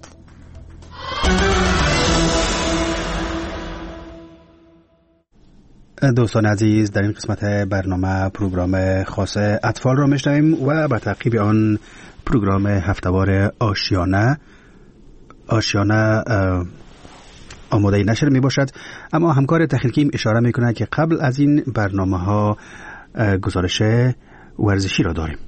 دوستان عزیز، در این قسمت برنامه پروگرام خاص اطفال را میشنویم و به تعقیب آن پروگرام هفته‌وار آشیانه آماده نشر می باشد. اما همکار تکنیکیم اشاره میکنه که قبل از این برنامه ها گزارش ورزشی را داریم.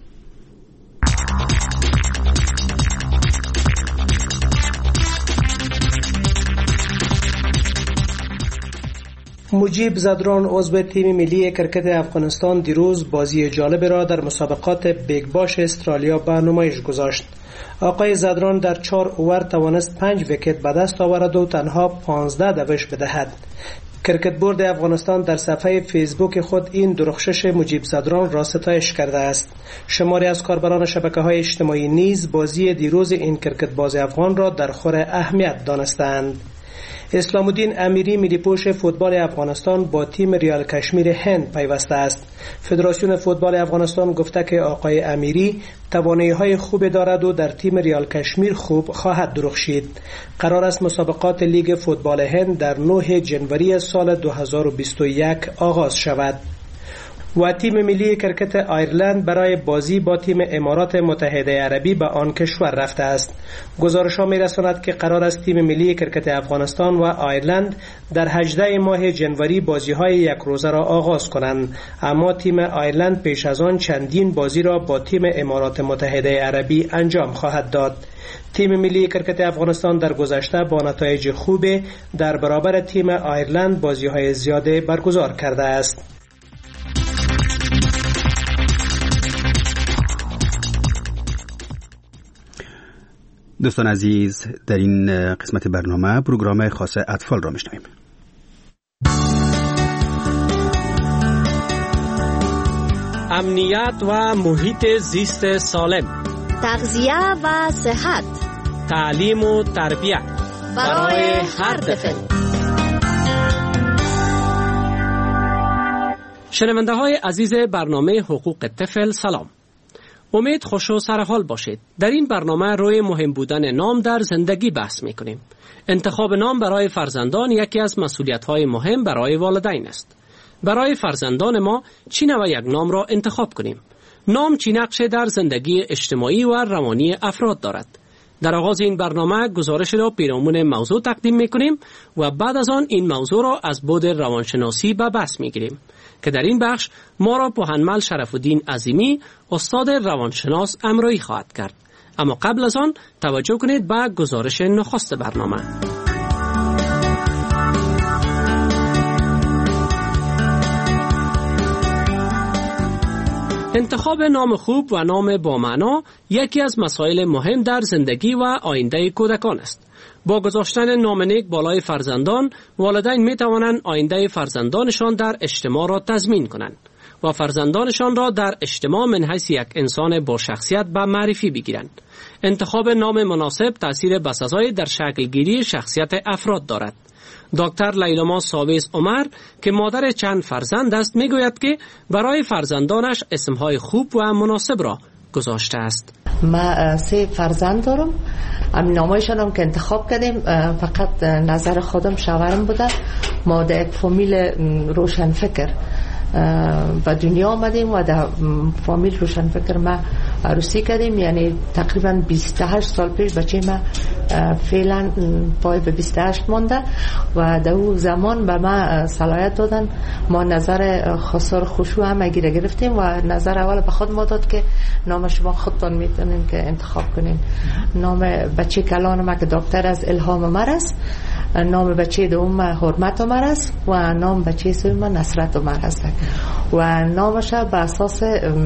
مجیب زدران عضو تیم ملی کرکت افغانستان دیروز بازی جالب را در مسابقات بیگ باش استرالیا به نمایش گذاشت. آقای زدران در 4 اوور توانست 5 ویکت به دست آورد و تنها 15 دوش بدهد. کرکت بورد افغانستان در صفحه فیسبوک خود این درخشش مجیب زدران را ستایش کرده است. شماری از کاربران شبکه‌های اجتماعی نیز بازی دیروز این کرکت باز افغان را در خور اهمیت دانستند. اسلام الدین امیری ملی‌پوش فوتبال افغانستان با تیم ریال کشمیر هند پیوسته است. فدراسیون فوتبال افغانستان گفته که آقای امیری توانایی‌های خوبی دارد و در تیم ریال کشمیر خوب خواهد درخشید. قرار است مسابقات لیگ فوتبال هند در 9 جنوری سال 2021 آغاز شود. و تیم ملی کرکت آیرلند برای بازی با تیم امارات متحده عربی به آن کشور رفته است. گزارش‌ها می‌رساند که قرار است تیم ملی کرکت افغانستان و آیرلند در 18 ماه جنوری بازی‌های یک روزه را آغاز کنند، اما تیم آیرلند پیش از آن چندین بازی را با تیم امارات متحده عربی انجام خواهد داد. تیم ملی کرکت افغانستان در گذشته با نتایج خوب در برابر تیم آیرلند بازی‌های زیاده برگزار کرده است. دوستان عزیز، در این قسمت برنامه پروگرام خاص اطفال را میشنویم. امنیت و محیط زیست سالم، تغذیه و صحت، تعلیم و تربیت برای هر طفل. شنونده های عزیز برنامه حقوق طفل سلام. امید خوش و سرحال باشید. در این برنامه روی مهم بودن نام در زندگی بحث میکنیم. انتخاب نام برای فرزندان یکی از مسئولیت‌های مهم برای والدین است. برای فرزندان ما چی نوع یک نام را انتخاب کنیم؟ نام چی نقشه در زندگی اجتماعی و روانی افراد دارد؟ در آغاز این برنامه گزارش را پیرامون موضوع تقدیم میکنیم و بعد از آن این موضوع را از بعد روانشناسی به بحث میگیریم که در این بخش ما را پوهنمل شرف الدین عظیمی استاد روانشناس همراهی خواهد کرد. اما قبل از آن توجه کنید به گزارش نخست برنامه. انتخاب نام خوب و نام با معنا یکی از مسائل مهم در زندگی و آینده کودکان است. با گذاشتن نام نیک بالای فرزندان، والدین می توانند آینده فرزندانشان در اجتماع را تضمین کنند و فرزندانشان را در اجتماع من حیث یک انسان با شخصیت به معرفی بگیرند. انتخاب نام مناسب تأثیر بسزایی در شکل گیری شخصیت افراد دارد. دکتر لیلما ساویس عمر که مادر چند فرزند است میگوید که برای فرزندانش اسمهای خوب و مناسب را گذاشته است. ما 3 فرزند دارم. همین نامایشان هم که انتخاب کردیم فقط نظر خودم شوهرم بوده. ما در یک فامیل روشنفکر و دنیا آمدیم و در فامیل روشنفکر ما عروسی کردیم، یعنی تقریبا 28 سال پیش بچه ما فعلا پای به 28 مانده و در اون زمان به ما صلاحیت دادن. ما نظر خسار خشوع هم گرفتیم و نظر اول به خود ما داد که نام شما خودتان میتونین که انتخاب کنین. نام بچه کلان ما که دکتر از الهام عمر است، نام بچه دوم حرمت عمر است و نام بچه سوم نصرت عمر است و نامش به اساس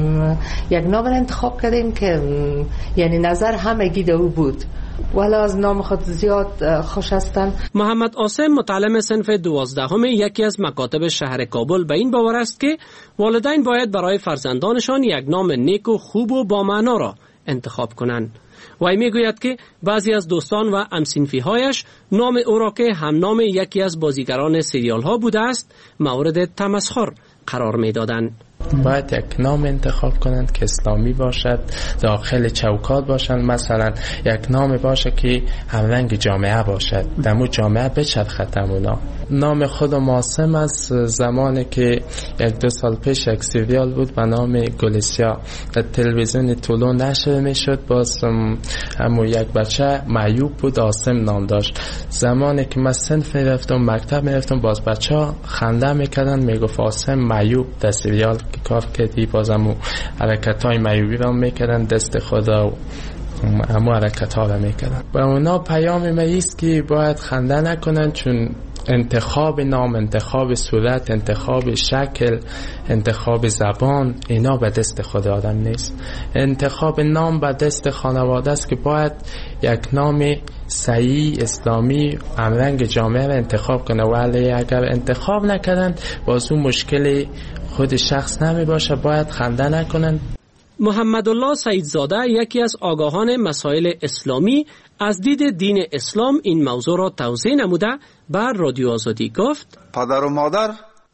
یک نام انتخاب کردیم که یعنی نظر همگی دو بود ولی از نام خود زیاد خوش هستند. محمد عاصم متعلم صنف 12 یکی از مکاتب شهر کابل به این باور است که والدین باید برای فرزندانشان یک نام نیک و خوب و با معنا را انتخاب کنند. وی میگوید که بعضی از دوستان و همصنفی هایش نام او را که هم نام یکی از بازیگران سریال ها بوده است مورد تمسخر قرار میدادند. باید یک نام انتخاب کنند که اسلامی باشد، داخل چوکات باشند. مثلا یک نام باشه که همرنگ جامعه باشد، دمو جامعه بچرخد همونا. نام خودم عاصم از زمانی که 1-2 سال پیش یک سریال بود به نام گلیسیا در تلویزیون طولون نشر میشد. باز همون یک بچه معیوب بود، عاصم نام داشت. زمانی که من صنف رفتم مکتب میرفتم باز بچه ها خنده میکردن، میگفت عاصم معیوب. در سریال که کار کردی بازم حرکت های معیوبی را میکردن، دست خدا و همو حرکت ها را میکردن. و اونا پیام ما ایست که باید خنده نکنن، چون انتخاب نام، انتخاب صورت، انتخاب شکل، انتخاب زبان اینا به دست خود آدم نیست. انتخاب نام به دست خانواده است که باید یک نام صحیح اسلامی همرنگ جامعه را انتخاب کنه. ولی اگر انتخاب نکردن باز اون مشکل خود شخص نمی باشه. باید خنده نکنن. محمد الله سیدزاده یکی از آگاهان مسائل اسلامی از دید دین اسلام این موضوع را توضیح نموده بر رادیو آزادی گفت: پدر و مادر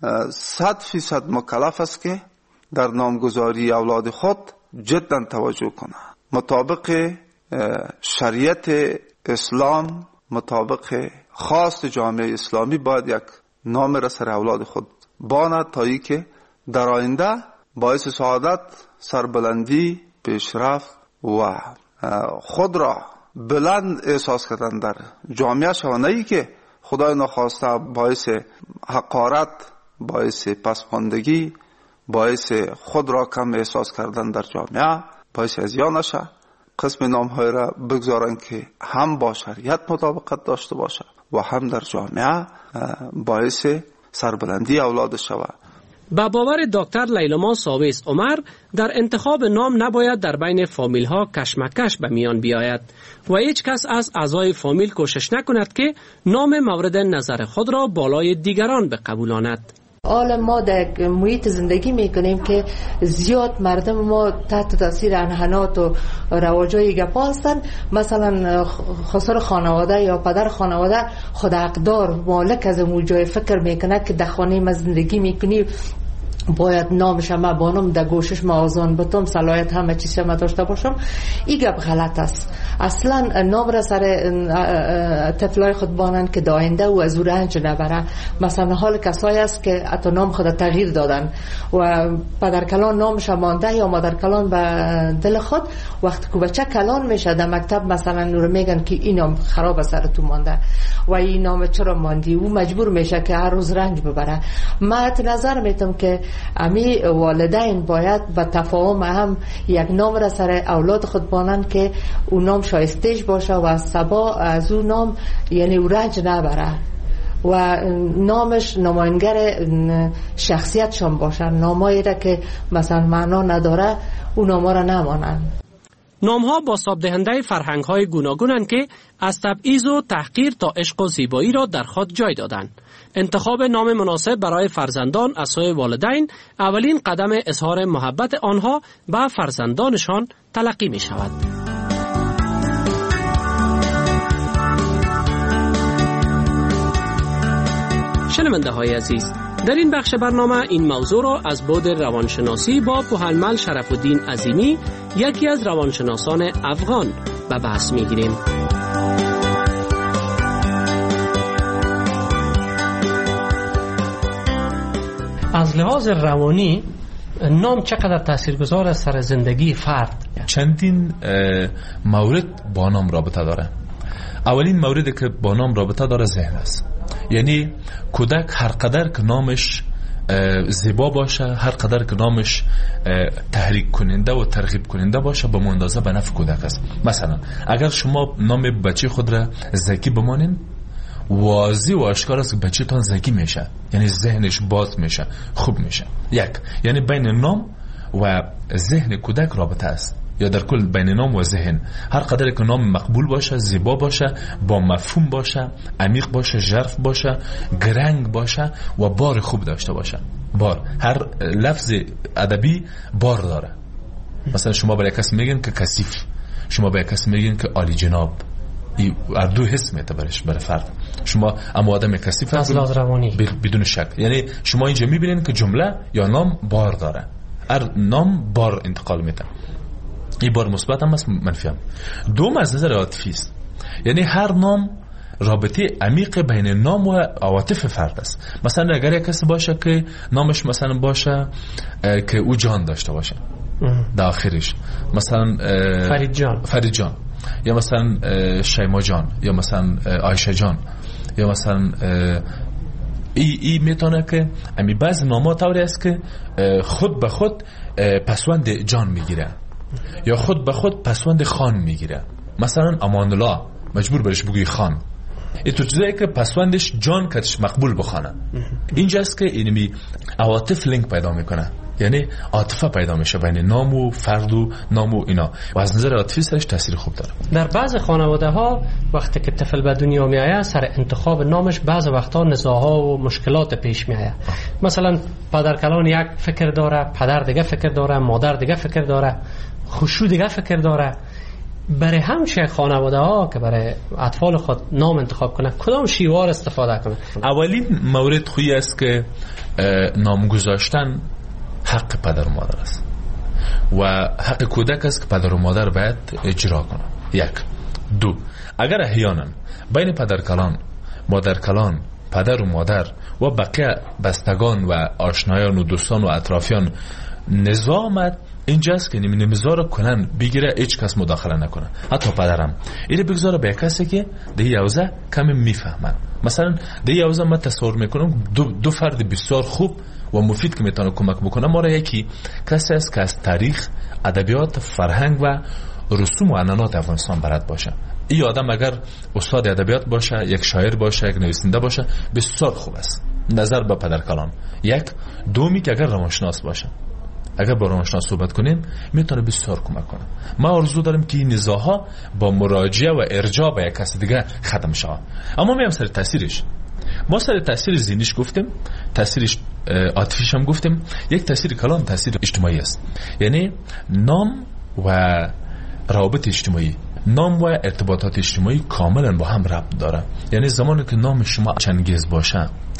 100% مکلف است که در نامگذاری اولاد خود جدا توجه کنه، مطابق شریعت اسلام، مطابق خواست جامعه اسلامی باید یک نام را سر اولاد خود باند تا ای که در آینده باعث سعادت، سربلندی، پیشرفت و خود را بلند احساس کردن در جامعه شوند، نه ای که خدای نخواسته باعث حقارت، باعث پسماندگی، باعث خود را کم احساس کردن در جامعه باعث ازیان نشه. قسم نام های را بگذارن که هم با شریعت مطابقت داشته باشه و هم در جامعه باعث سربلندی اولاد شود. با باور دکتر لیلما ساویس عمر در انتخاب نام نباید در بین فامیل ها کشمکش به میان بیاید و هیچ کس از اعضای فامیل کوشش نکند که نام مورد نظر خود را بالای دیگران بقبولاند. حالا ما در محیط زندگی میکنیم که زیاد مردم ما تحت تاثیر عنعنات و رواجای گپا هستن. مثلا خسر خانواده یا پدر خانواده خود حقدار مالک از اون جای فکر میکنه که در خانه ما زندگی میکنی باید نامش ما بانم در گوشش ما آزان بتم صلاحیت همه چیز ما داشته باشم. این گپ غلط است. اصلا نام را سر طفلای خود بانن که داینده و از رنج نبره. مثلا حال کسایی است که حتی نام خود تغییر دادن و پدر کلان نامش مانده یا مادر کلان به دل خود، وقتی که بچه کلان میشه در مکتب مثلا نور میگن که این نام خراب سر تو مانده و این نام چرا ماندی، و مجبور میشه که هر روز رنج ببره. من نظر میتم که امی والدین باید با تفاهم هم یک نام را سر اولاد خود بانن که اون نام شایستهش باشه و سبا از اون نام یعنی رنج نبره و نامش نماینگر شخصیتشان باشه. نامایی را که مثلا معنا نداره اون ناما را نمانن. نام‌ها بازتاب دهنده فرهنگ‌های گوناگونند که از تبعیض و تحقیر تا عشق و زیبایی را در خود جای دادند. انتخاب نام مناسب برای فرزندان از سوی والدین اولین قدم اظهار محبت آنها به فرزندانشان تلقی می شود. شنونده های عزیز، در این بخش برنامه این موضوع را از بعد روانشناسی با پوهنمل شرف الدین عظیمی، یکی از روانشناسان افغان، به بحث می گیریم. از لحاظ روانی نام چقدر تاثیرگذار است سر زندگی فرد؟ چندین مورد با نام رابطه داره. اولین موردی که با نام رابطه داره ذهن است. یعنی کودک هر قدر که نامش زیبا باشه، هر قدر که نامش تحریک کننده و ترغیب کننده باشه، به اندازه به نفع کودک است. مثلا اگر شما نام بچه خود را زکی بمانین، واضح و آشکار است که بچه تان زکی میشه، یعنی ذهنش باز میشه، خوب میشه. یک، یعنی بین نام و ذهن کودک رابطه است، یا در کل بین نام و ذهن. هر قدر که نام مقبول باشه، زیبا باشه، با مفهوم باشه، عمیق باشه، ژرف باشه، گرنگ باشه و بار خوب داشته باشه. بار، هر لفظ ادبی بار داره. مثلا شما برای کس میگین که کثیف، شما برای کس میگین که عالی جناب. این دو حس میته برای فرد. شما اما آدم کثیف از لحاظ روانی بدون شک، یعنی شما اینجا میبینین که جمله یا نام بار داره. هر نام بار انتقال میده. این بار مثبت هم است، منفی هم. دوم از نظر عاطفی است. یعنی هر نام رابطه عمیق بین نام و عواطف فرد است. مثلا اگر یک کسی باشه که نامش مثلا باشه که او جان داشته باشه در آخرش، مثلا فرید جان، یا مثلا شیما جان، یا مثلا عایشه جان، یا مثلا ای میتونه که امی بعض نام‌ها طوری است که خود به خود پسوند جان میگیره، یا خود به خود پسوند خان میگیره. مثلا امان الله مجبور برش بگوی خان. این تو چیزایی که پسوندش جان کتش مقبول بخوانه. اینجاست که اینمی عواطف لینک پیدا میکنه، یعنی عاطفه پیدا میشه بین نام و فرد و نام و اینا، و از نظر عاطفی سرش تاثیر خوب داره. در بعض خانواده ها وقتی که طفل به دنیا میآید، سر انتخاب نامش بعض وقتا نزاع‌ها و مشکلات پیش میآید. مثلا پدر کلان یک فکر داره، پدر دیگه فکر داره، مادر دیگه فکر داره، خوشو دیگه فکر داره. برای همچه خانواده ها که برای اطفال خود نام انتخاب کنه، کدام شیوار استفاده کنه؟ اولین مورد خویی است که نام گذاشتن حق پدر و مادر است و حق کودک است که پدر و مادر باید اجرا کنه. یک. دو، اگر احیانا بین پدر کلان، مادر کلان، پدر و مادر و بقیه بستگان و آشنایان و دوستان و اطرافیان نظامت اینجاست که نمیذاره کنن بگیره، هیچ کس مداخله نکنه، حتی پدرم اینو بگذاره به کسی که ده یوزه کمی میفهمن. مثلا ده یوزه من تصور میکنم دو فرد بسیار خوب و مفید که میتونه کمک بکنه ما را. یکی کسی است که از تاریخ، ادبیات، فرهنگ و رسوم و عنعنات افغانستان بلد باشه. این آدم اگر استاد ادبیات باشه، یک شاعر باشه، یک نویسنده باشه، بسیار خوب است نظر به پدر کلان. یک. دومی که اگر روانشناس باشه، اگر با روانشناس صحبت کنیم میتونه بسیار کمک کنه. ما آرزو دارم که این نزاع‌ها با مراجعه و ارجاع به یک کس دیگه ختم شه. اما میام سر تاثیرش. ما سر تاثیر ذهنیش گفتیم، تاثیرش عاطفیش هم گفتیم. یک تاثیر کلان تاثیر اجتماعی است. یعنی نام و روابط اجتماعی، نام و ارتباطات اجتماعی کاملا با هم ربط داره. یعنی زمانی که نام شما چنگیز باشه،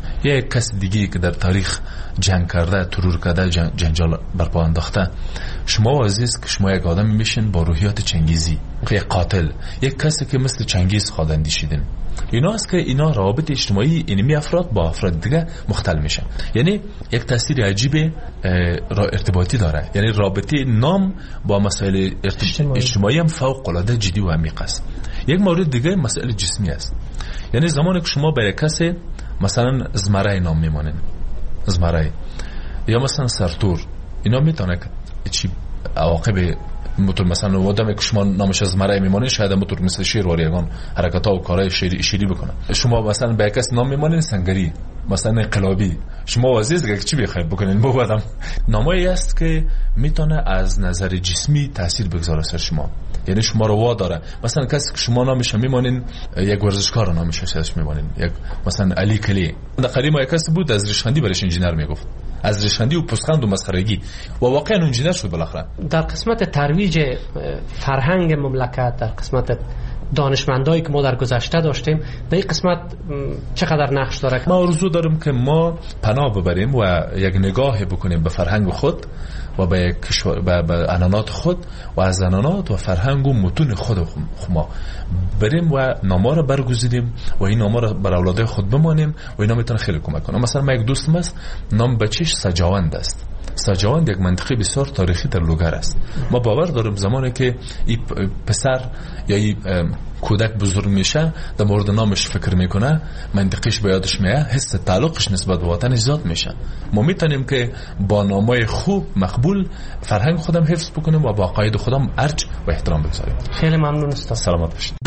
یک کس دیگه که در تاریخ جنگ کرده، ترور کرده، جنجال برپا انداخته، شما عزیز که شما یک آدم میشین با روحیات چنگیزی، یک قاتل، یک کسی که مثل چنگیز خواندیشیدین. اینا است که اینا روابط اجتماعی اینمی افراد با افراد دیگه مختل میشه. یعنی یک تاثیر عجیب ارتباطی داره. یعنی رابطه نام با مسائل اجتماعی هم فوق العاده جدی و عمیق است. یک مورد دیگه مسائل جسمی است. یعنی زمانی که شما برای کسی مثلا زمرای نام میمانین، زمرای یا مثلا سرتور، اینا میتونه چی عواقب موتور، مثلا آدمی که شما نامش از مرای میمانید شاید موتور مثل شیر واریگان حرکت ها و کارهای شیری بکنه. شما مثلا به کس نام میمانید سنگری، مثلا انقلابی، شما عزیز دیگه چی بخواید بکنین؟ بودم نامایی است که میتونه از نظر جسمی تاثیر بگذاره سر شما. یعنی شما رو وا داره. مثلا کسی که شما نامش میمانین، یک ورزشکار نامش ازش میمانین، یک مثلا علی کلی. قدیم یک کسی بود از ریشخندی برش انجینر میگفت، از ریشخندی و پوزخند و مسخرگی، و واقعا انجینر شد بالاخره. در قسمت ترویج فرهنگ مملکت، در قسمت دانشمندایی که ما در گذشته داشتیم، در این قسمت چقدر نقش داره؟ ما آرزو داریم که ما پناه ببریم و یک نگاه بکنیم به فرهنگ خود و به عنانات خود و از عنانات و فرهنگ و متون خود ما بریم و نامه را برگزیدیم و این نامه را بر اولاد خود بمانیم و اینا میتونه خیلی کمک کنه. مثلا ما یک دوستم است، نام بچیش سجاوند است. سجاوند یک منطقه بسیار تاریخی در لوگر است. ما باور داریم زمانی که این پسر یا این کودک بزرگ میشه در مورد نامش فکر میکنه، منطقهش به یادش میاد، حس تعلقش نسبت به وطنش زیاد میشه. ما میتونیم که با نامای خوب مقبول فرهنگ خودم حفظ بکنیم و با عقاید خودم ارج و احترام بگذاریم. خیلی ممنون استاد. سلامت باشید.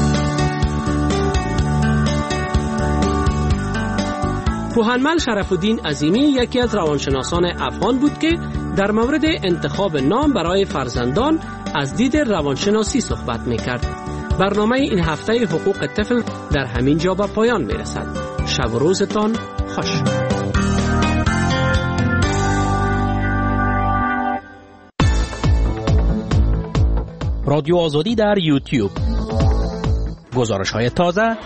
پوهنمند شرف الدین عظیمی یکی از روانشناسان افغان بود که در مورد انتخاب نام برای فرزندان از دید روانشناسی صحبت میکرد. برنامه این هفته حقوق طفل در همین جا به پایان میرسد. شب و روزتان خوش. رادیو آزادی در یوتیوب، گزارش‌های تازه،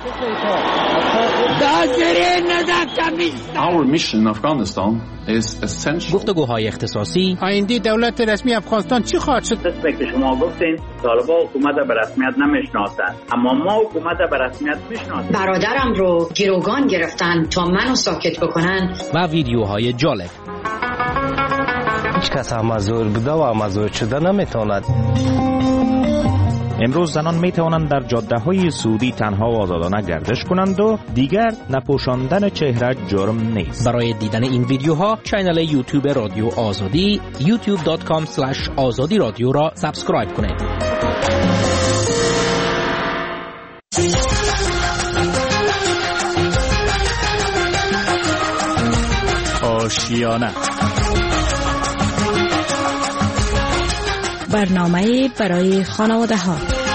گفتگوهای اختصاصی، آینده دولت رسمی افغانستان چی خواهد شد؟ دسته که شما گفتین طالبان حکومت به رسمیت نمیشناسند، اما ما حکومت به رسمیت میشناسیم. برادرم رو گروگان گرفتن تا منو ساکت بکنن. و ویدیوهای جالب. هیچ کس مزور بوده و مزور شده نمیتواند. امروز زنان می توانند در جاده‌های سعودی تنها و آزادانه گردش کنند و دیگر نپوشاندن چهره جرم نیست. برای دیدن این ویدیوها کانال یوتیوب رادیو آزادی youtube.com/azadi رادیو را سابسکرایب کنید. آشیانه، برنامه برای خانواده ها.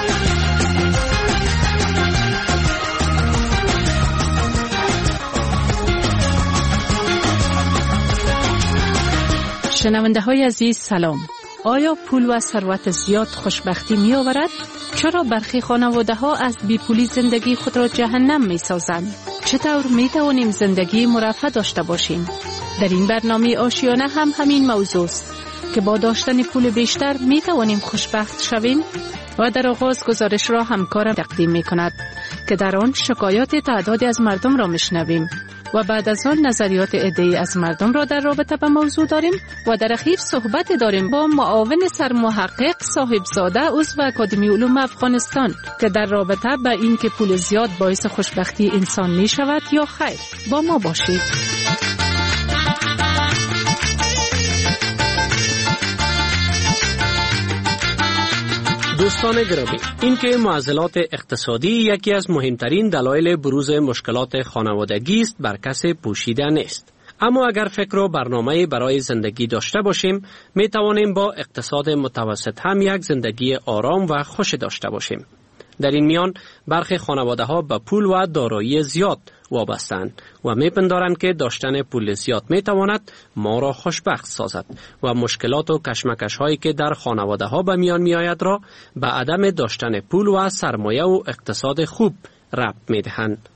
شنونده های عزیز سلام. آیا پول و ثروت زیاد خوشبختی می آورد؟ چرا برخی خانواده ها از بی پولی زندگی خود را جهنم می سازند؟ چطور می توانیم زندگی مرفه داشته باشیم؟ در این برنامه آشیانه هم همین موضوع است که با داشتن پول بیشتر می توانیم خوشبخت شویم. و در آغاز گزارش را همکارم تقدیم می کند که در آن شکایات تعدادی از مردم را میشنویم و بعد از آن نظریات عده‌ای از مردم را در رابطه با موضوع داریم و در اخیر صحبت داریم با معاون سرمحقق صاحبزاده عضو اکادمی علوم افغانستان که در رابطه با این که پول زیاد باعث خوشبختی انسان می شود یا خیر. با ما باشید. دوستان گرامی، این که معضلات اقتصادی یکی از مهمترین دلایل بروز مشکلات خانوادگی است بر کسی پوشیده نیست. اما اگر فکر و برنامه برای زندگی داشته باشیم، می توانیم با اقتصاد متوسط هم یک زندگی آرام و خوش داشته باشیم. در این میان برخی خانواده ها به پول و دارایی زیاد وابستند و میپندارند که داشتن پول زیاد میتواند ما را خوشبخت سازد و مشکلات و کشمکش هایی که در خانواده ها به میان میآید را به عدم داشتن پول و سرمایه و اقتصاد خوب ربط میدهند.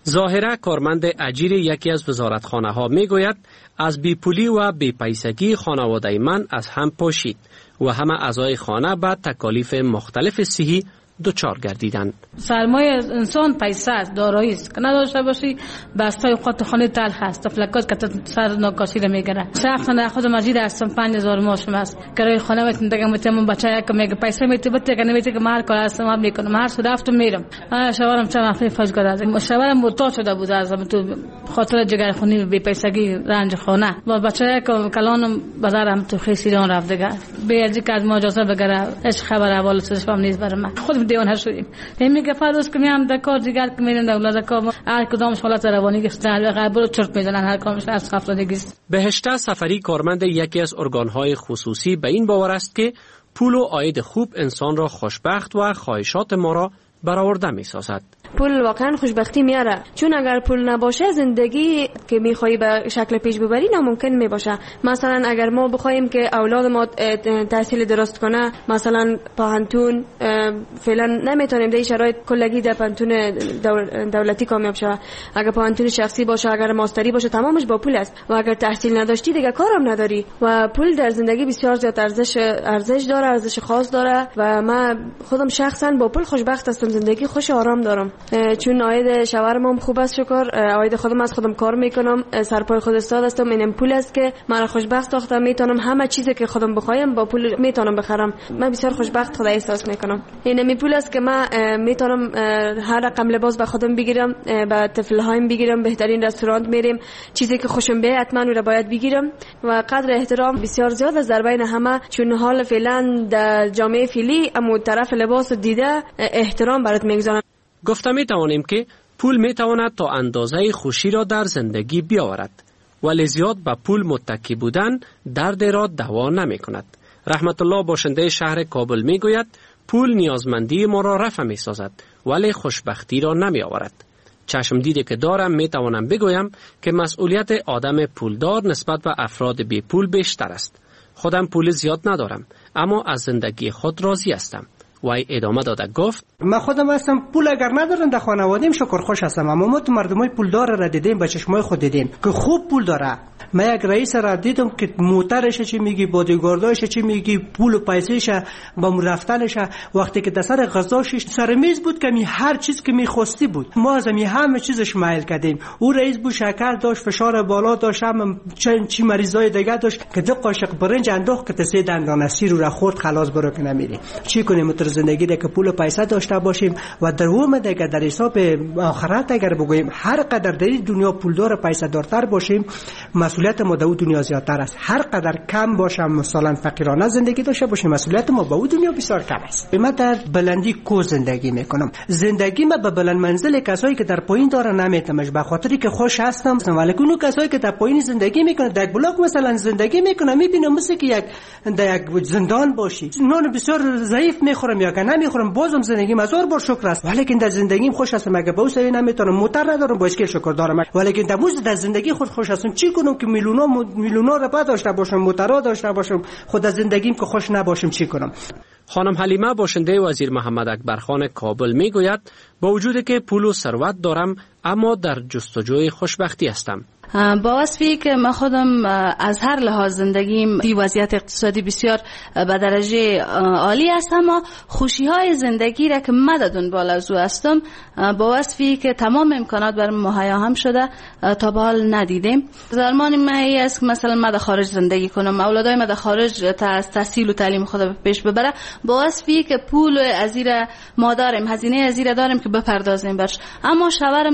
ظاهره کارمند اجیر یکی از وزارتخانه‌ها میگوید از بیپولی و بی‌پیسگی خانواده من از هم پاشید و همه اعضای خانه به تکالیف مختلف صحی دوچار گردیدند. سرمایه انسان پیسه است، دارایی است که نداشته باشی بسته اوقات خانه تلخ است، تفلکات که سر ناکاسی را میگیره. شخصا خود مجید هستم 5000 ماشم است کرایه خانه میتونم دیگه میتونم بچه یک میگه پیسه میتونم که نمیتونم که مار کار هستم هم میکنم هر سود رفتم میرم. شوهرم چند وقتی فوت کرده، شوهرم مرتاد شده بود از تو خاطر جگر خونی بی پیسگی رنج خانه و بچه که کلانم بازارم تو خیسیران رفت دیگه به از که از ما اجازه بگیره هیچ خبر احوال سرش هم نیست برام. خود دیوانه شدیم. میگه فرض که میام در کار دیگر که میرن اولاد کار هر کدامش حالت روانی گرفتن و قبول چرت میزنن هر کارش از خفتگی است. بهشته سفری کارمند یکی از ارگان‌های خصوصی به این باور است که پول و عاید خوب انسان را خوشبخت و خواهشات ما را برآورده می‌سازد. پول واقعا خوشبختی میاره، چون اگر پول نباشه زندگی که میخوایی به شکل پیش ببری ناممکن میباشه. مثلا اگر ما بخوایم که اولاد ما تحصیل درست کنه، مثلا پانتون فعلا نمیتونیم در شرایط کلگی در پانتون دولتی کامیاب شه. اگر پانتون شخصی باشه، اگر ماستری باشه، تمامش با پول است و اگر تحصیل نداشتی دیگه کارم نداری و پول در زندگی بسیار زیاد ارزش داره، ارزش خاص داره و من خودم شخصا با پول خوشبخت هستم، زندگی خوش آرام دارم. چون عاید شوهرم هم خوب است شکر، عاید خودم از خودم کار میکنم، سرپای خود استاد هستم. اینم پول است که من خوشبخت ساختم، میتونم همه چیزی که خودم بخوایم با پول میتونم بخرم. من بسیار خوشبخت خدا احساس میکنم. اینم پول است که من میتونم هر رقم لباس به خودم بگیرم، به طفلهایم بگیرم، بهترین رستوران میریم، چیزی که خوشم بیاد حتما رو باید بگیرم و قدر احترام بسیار زیاد از در بین همه، چون حال فعلا در جامعه فعلی اما طرف لباس دیده احترام برات میگذارن. گفته می توانیم که پول می تواند تا اندازه خوشی را در زندگی بیاورد ولی زیاد به پول متکی بودن درد را دوا نمی کند. رحمت الله باشنده شهر کابل می گوید پول نیازمندی ما را رفع می سازد ولی خوشبختی را نمی آورد. چشم دیده که دارم می توانم بگویم که مسئولیت آدم پولدار نسبت به افراد بی پول بیشتر است. خودم پول زیاد ندارم اما از زندگی خود راضی هستم. وای ادامه داده گفت من خودم هستم پول اگر ندارم در خانواده‌ام شکر خوش هستم، اما ما تو مردمای پولدار را دیدیم، با چشمای خود دیدیم که خوب پول داره. من یک رئیس را دیدم که موترش چی میگی، بادیگارداش چی میگی، پول و پیسه‌ش با رفتنش، وقتی که دسر غذاش سر میز بود که هر چیز که میخواستی بود، ما از همه چیزش مایل کردیم. او رئیس بود، شکر داشت، فشار بالا داشت، هم چی مریضای دیگه داشت که 2 قاشق برنج انداخت که 3 دندان سیر رو خورد خلاص برو که نمیری. چی کنیم در زندگی که پول و پیسه داشته باشیم و در اون دیگه در حساب آخرت اگر بگوییم هر قدر در دنیا پولدار و پیسه دارتر باشیم مسئولیت ما در دنیا زیادتر است. هر قدر کم باشم مثلا فقیرانه زندگی داشته باشیم مسئولیت ما با دنیا بسیار کم است. من در بلندی کو زندگی میکنم، زندگی ما به بلند منزل کسایی که در پایین داره نمیتمش به خاطری که خوش هستم، ولی اون کسایی که در پایین زندگی میکنن در بلاک مثلا زندگی میکنن میبینم مثل که یک زندان باشی، نان بسیار ضعیف میخورم یا نمیخورم، بازم زندگیم هزار بار شکر است، ولی که در زندگیم خوش هستم. اگه با سری نمیتونم، موتر ندارم، با اسکل شکر دارم، ولی که در زندگی خود خوش هستم. چی کنم که میلیونا رو بعد داشته باشم، موترا داشته باشم، خود در زندگیم که خوش نباشم چی کنم؟ خانم حلیمه باشنده وزیر محمد اکبرخان کابل میگوید با وجودی که پول و ثروت دارم اما در جستجوی خوشبختی هستم. با وصفی که من خودم از هر لحاظ زندگیم بی وضعیت اقتصادی بسیار به درجه عالی است، اما خوشی های زندگی را که مددون بالا از او هستم با وصفی که تمام امکانات بر مهیا هم شده تا به حال ندیدیم. درمان من است که مثلا من در خارج زندگی کنم، اولادای من در خارج تحصیل و تعلیم خود پیش ببره، با وصفی که پول ازیره ما داریم، هزینه ازیره داریم که بپردازیم برش، اما شوهرم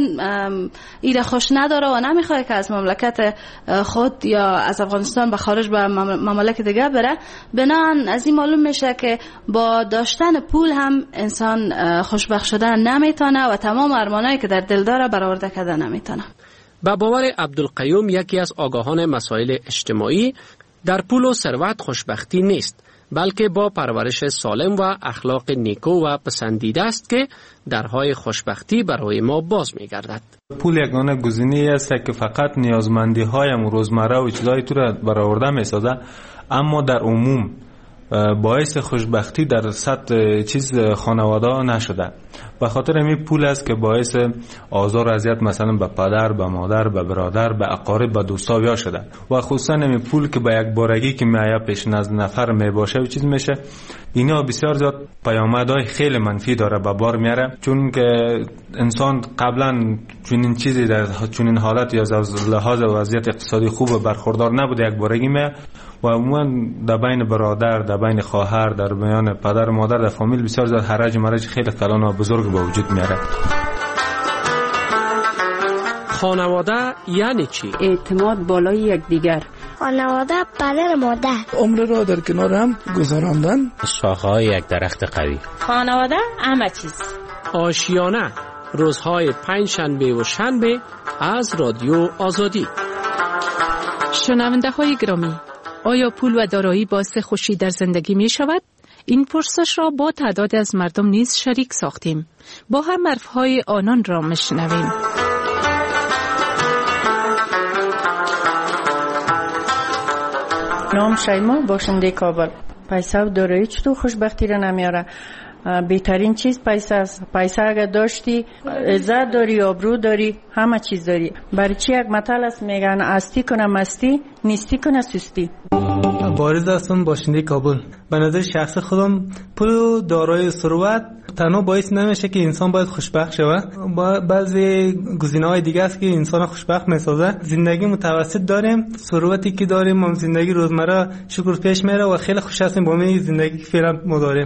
ایره خوش نداره و نمیخواد که از مملکت خود یا از افغانستان به خارج به مملکت دیگه بره. بنابراین از این معلوم میشه که با داشتن پول هم انسان خوشبخت شدن نمیتونه و تمام ارمانایی که در دل داره برآورده کردن نمیتونه. با باور عبدالقیوم یکی از آگاهان مسائل اجتماعی در پول و ثروت خوشبختی نیست، بلکه با پرورش سالم و اخلاق نیکو و پسندیده است که درهای خوشبختی برای ما باز می‌گردد. پول یگانه گزینه‌ای است که فقط نیازمندی‌هایم روزمره و چیزای تو را برآورده می‌سازد، اما در عموم باعث خوشبختی در سطح چیز خانواده نشده. به خاطر همین پول است که باعث آزار و اذیت مثلا به پدر، به مادر، به برادر، به اقارب، به دوستا شده و خصوصا همین پول که به یک بارگی که میآید پیش نزد نفر میباشه و چیز میشه، اینا بسیار زیاد پیامدهای خیلی منفی داره به بار میاره، چون که انسان قبلا چنین چیزی در چنین حالت یا از لحاظ وضعیت اقتصادی خوب برخوردار نبوده، یک بارگی میاد و عموما در بین برادر، در بین خواهر، در میان پدر و مادر، در فامیل بسیار زیاد حرج مرج خیلی کلان و بزرگ به وجود میاره. خانواده یعنی چی؟ اعتماد بالای یکدیگر. خانواده پدر مادر. عمر را در کنار هم گذراندن. شاخه‌های یک درخت قوی. خانواده همه چیز. آشیانه، روزهای پنجشنبه و شنبه از رادیو آزادی. شنونده های گرامی، آیا پول و دارایی باعث خوشی در زندگی می شود؟ این پرسش را با تعداد از مردم نیز شریک ساختیم. با هم حرفهای آنان را میشنویم. نام شیما، باشنده کابل. پیسه و دارایی چطور خوشبختی را نمیاره؟ بهترین چیز پیسه است. پیسه اگر داشتی عزت داری، آبرو داری، همه چیز داری. برای چی یک مثل است میگن استی کنه مستی، نیستی کنه سستی. بارز هستم، باشنده کابل. به نظر شخص خودم پول و دارایی ثروت تنها باعث نمیشه که انسان باید خوشبخت شود. بعضی گزینه‌های دیگه است که انسان خوشبخت میسازه. زندگی متوسط داریم، ثروتی که داریم و زندگی روزمره شکر پیش میره و خیلی خوش هستیم با این زندگی که فعلا ما داریم.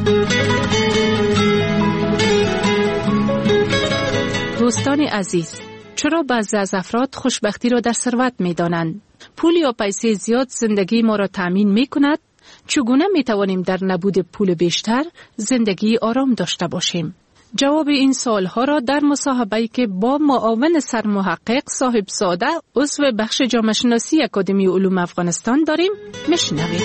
دوستان عزیز، چرا بعضی از افراد خوشبختی را در ثروت می‌دانند؟ پول یا پیسه زیاد زندگی ما را تأمین می‌کند؟ چگونه می‌توانیم در نبود پول بیشتر زندگی آرام داشته باشیم؟ جواب این سوال‌ها را در مصاحبه‌ای که با معاون سرمحقق صاحب ساده عضو بخش جامعه شناسی اکادمی علوم افغانستان داریم. میشنویم.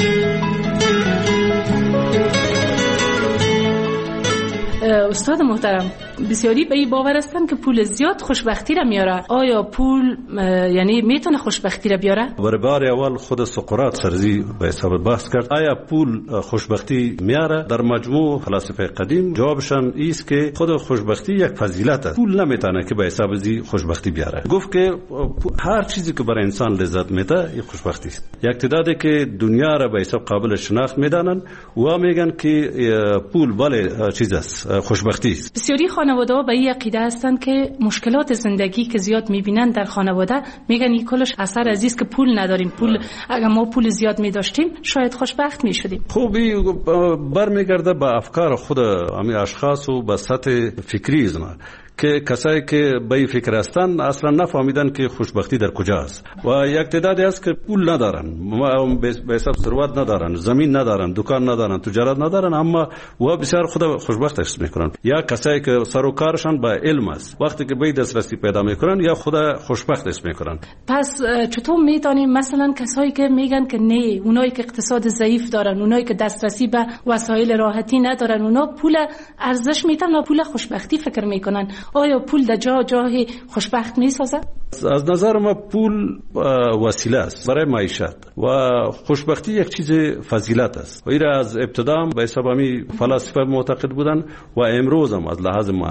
استاد محترم، بسیاری به این باور هستند که پول زیاد خوشبختی را میاره. آیا پول یعنی میتونه خوشبختی را بیاره؟ برای بار اول خود سقراط سرزی به حساب بحث کرد آیا پول خوشبختی میاره؟ در مجموع فلاسفه قدیم جوابشان ایست که خود خوشبختی یک فضیلت است. پول نمیتونه که به حساب زی خوشبختی بیاره. گفت که هر چیزی که برای انسان لذت میده این خوشبختی است. یک تعدادی که دنیا را به حساب قابل شناخت میدانن و میگن که پول بله چیز است، خوشبختی است. بسیاری خانواده‌ها به این عقیده هستند که مشکلات زندگی که زیاد میبینن در خانواده، میگن این کلش اثر از است که پول نداریم. پول اگر ما پول زیاد می‌داشتیم شاید خوشبخت می‌شدیم. خوبی برمیگرده به افکار خود همین اشخاص و به سطح فکری زنه که کسایی که به این فکر هستند اصلا نفهمیدن که خوشبختی در کجاست و یک تعدادی است که پول ندارن، به حساب ثروت ندارن، زمین ندارن، دکان ندارن، تجارت ندارن، اما و بسیار خود خوشبخت حس میکنن. یا کسایی که سر و کارشان با علم است، وقتی که به دسترسی پیدا میکنن یا خود خوشبخت حس میکنن. پس چطور میتونیم مثلا کسایی که میگن که نه، اونایی که اقتصاد ضعیف دارن، اونایی که دسترسی به وسایل راحتی ندارن، اونا پول ارزش میدن و پول خوشبختی فکر میکنن، آیا پول در جای خوشبخت میسازه؟ از نظر ما پول وسیله است برای معیشت و خوشبختی یک چیز فضیلت است و این از ابتدا به حساب همی فلاسفه معتقد بودن و امروز هم از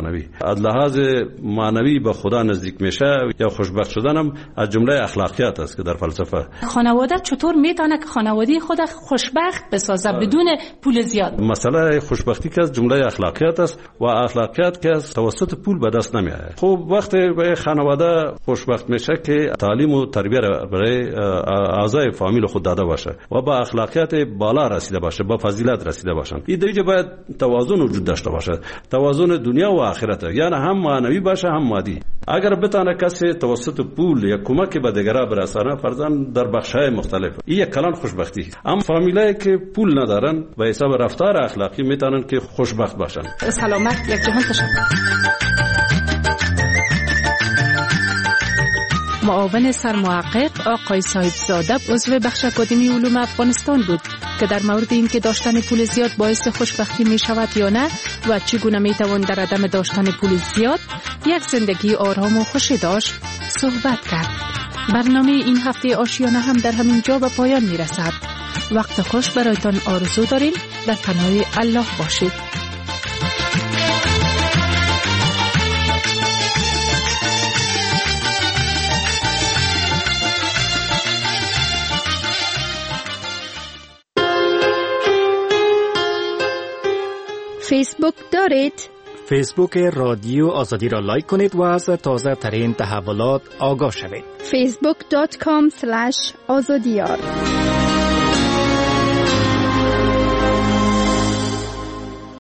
لحاظ معنوی به خدا نزدیک میشه یا خوشبخت شدن هم از جمله اخلاقیات است که در فلسفه. خانواده چطور میتونه که خانواده خود خوشبخت بسازه بدون پول زیاد؟ مسئله خوشبختی که از جمله اخلاقیات است و اخلاقیات که از توسط پول به دست نمیاد. خب وقتی به خانواده خوشبخت میشه که تعلیم و تربیت برای اعضای فامیل خود داده باشه و با اخلاقیات بالا رسیده باشه، با فضیلت رسیده باشن. این دیگه باید توازن وجود داشته باشه، توازن دنیا و آخرت، یعنی هم معنوی باشه هم مادی. اگر بتونه کسی توسط پول یا کمک به دیگران برسانه، فرضاً در بخش‌های مختلف، این یک کلان خوشبختی. اما فامیلایی که پول ندارن به حساب رفتار اخلاقی میتونن که خوشبخت باشن. سلامت یک جهان تشکر. معاون سرمحقق آقای صاحبزاده عضو بخش اکادمی علوم افغانستان بود که در مورد اینکه داشتن پول زیاد باعث خوشبختی می شود یا نه و چگونه می توان در عدم داشتن پول زیاد یک زندگی آرام و خوشی داشت صحبت کرد. برنامه این هفته آشیانه هم در همین جا به پایان می رسد. وقت خوش برایتان آرزو داریم. در پناه الله باشید. فیسبوک دارید؟ فیسبوک رادیو آزادی را لایک کنید و از تازه ترین تحولات آگاه شوید. facebook.com/azadiyar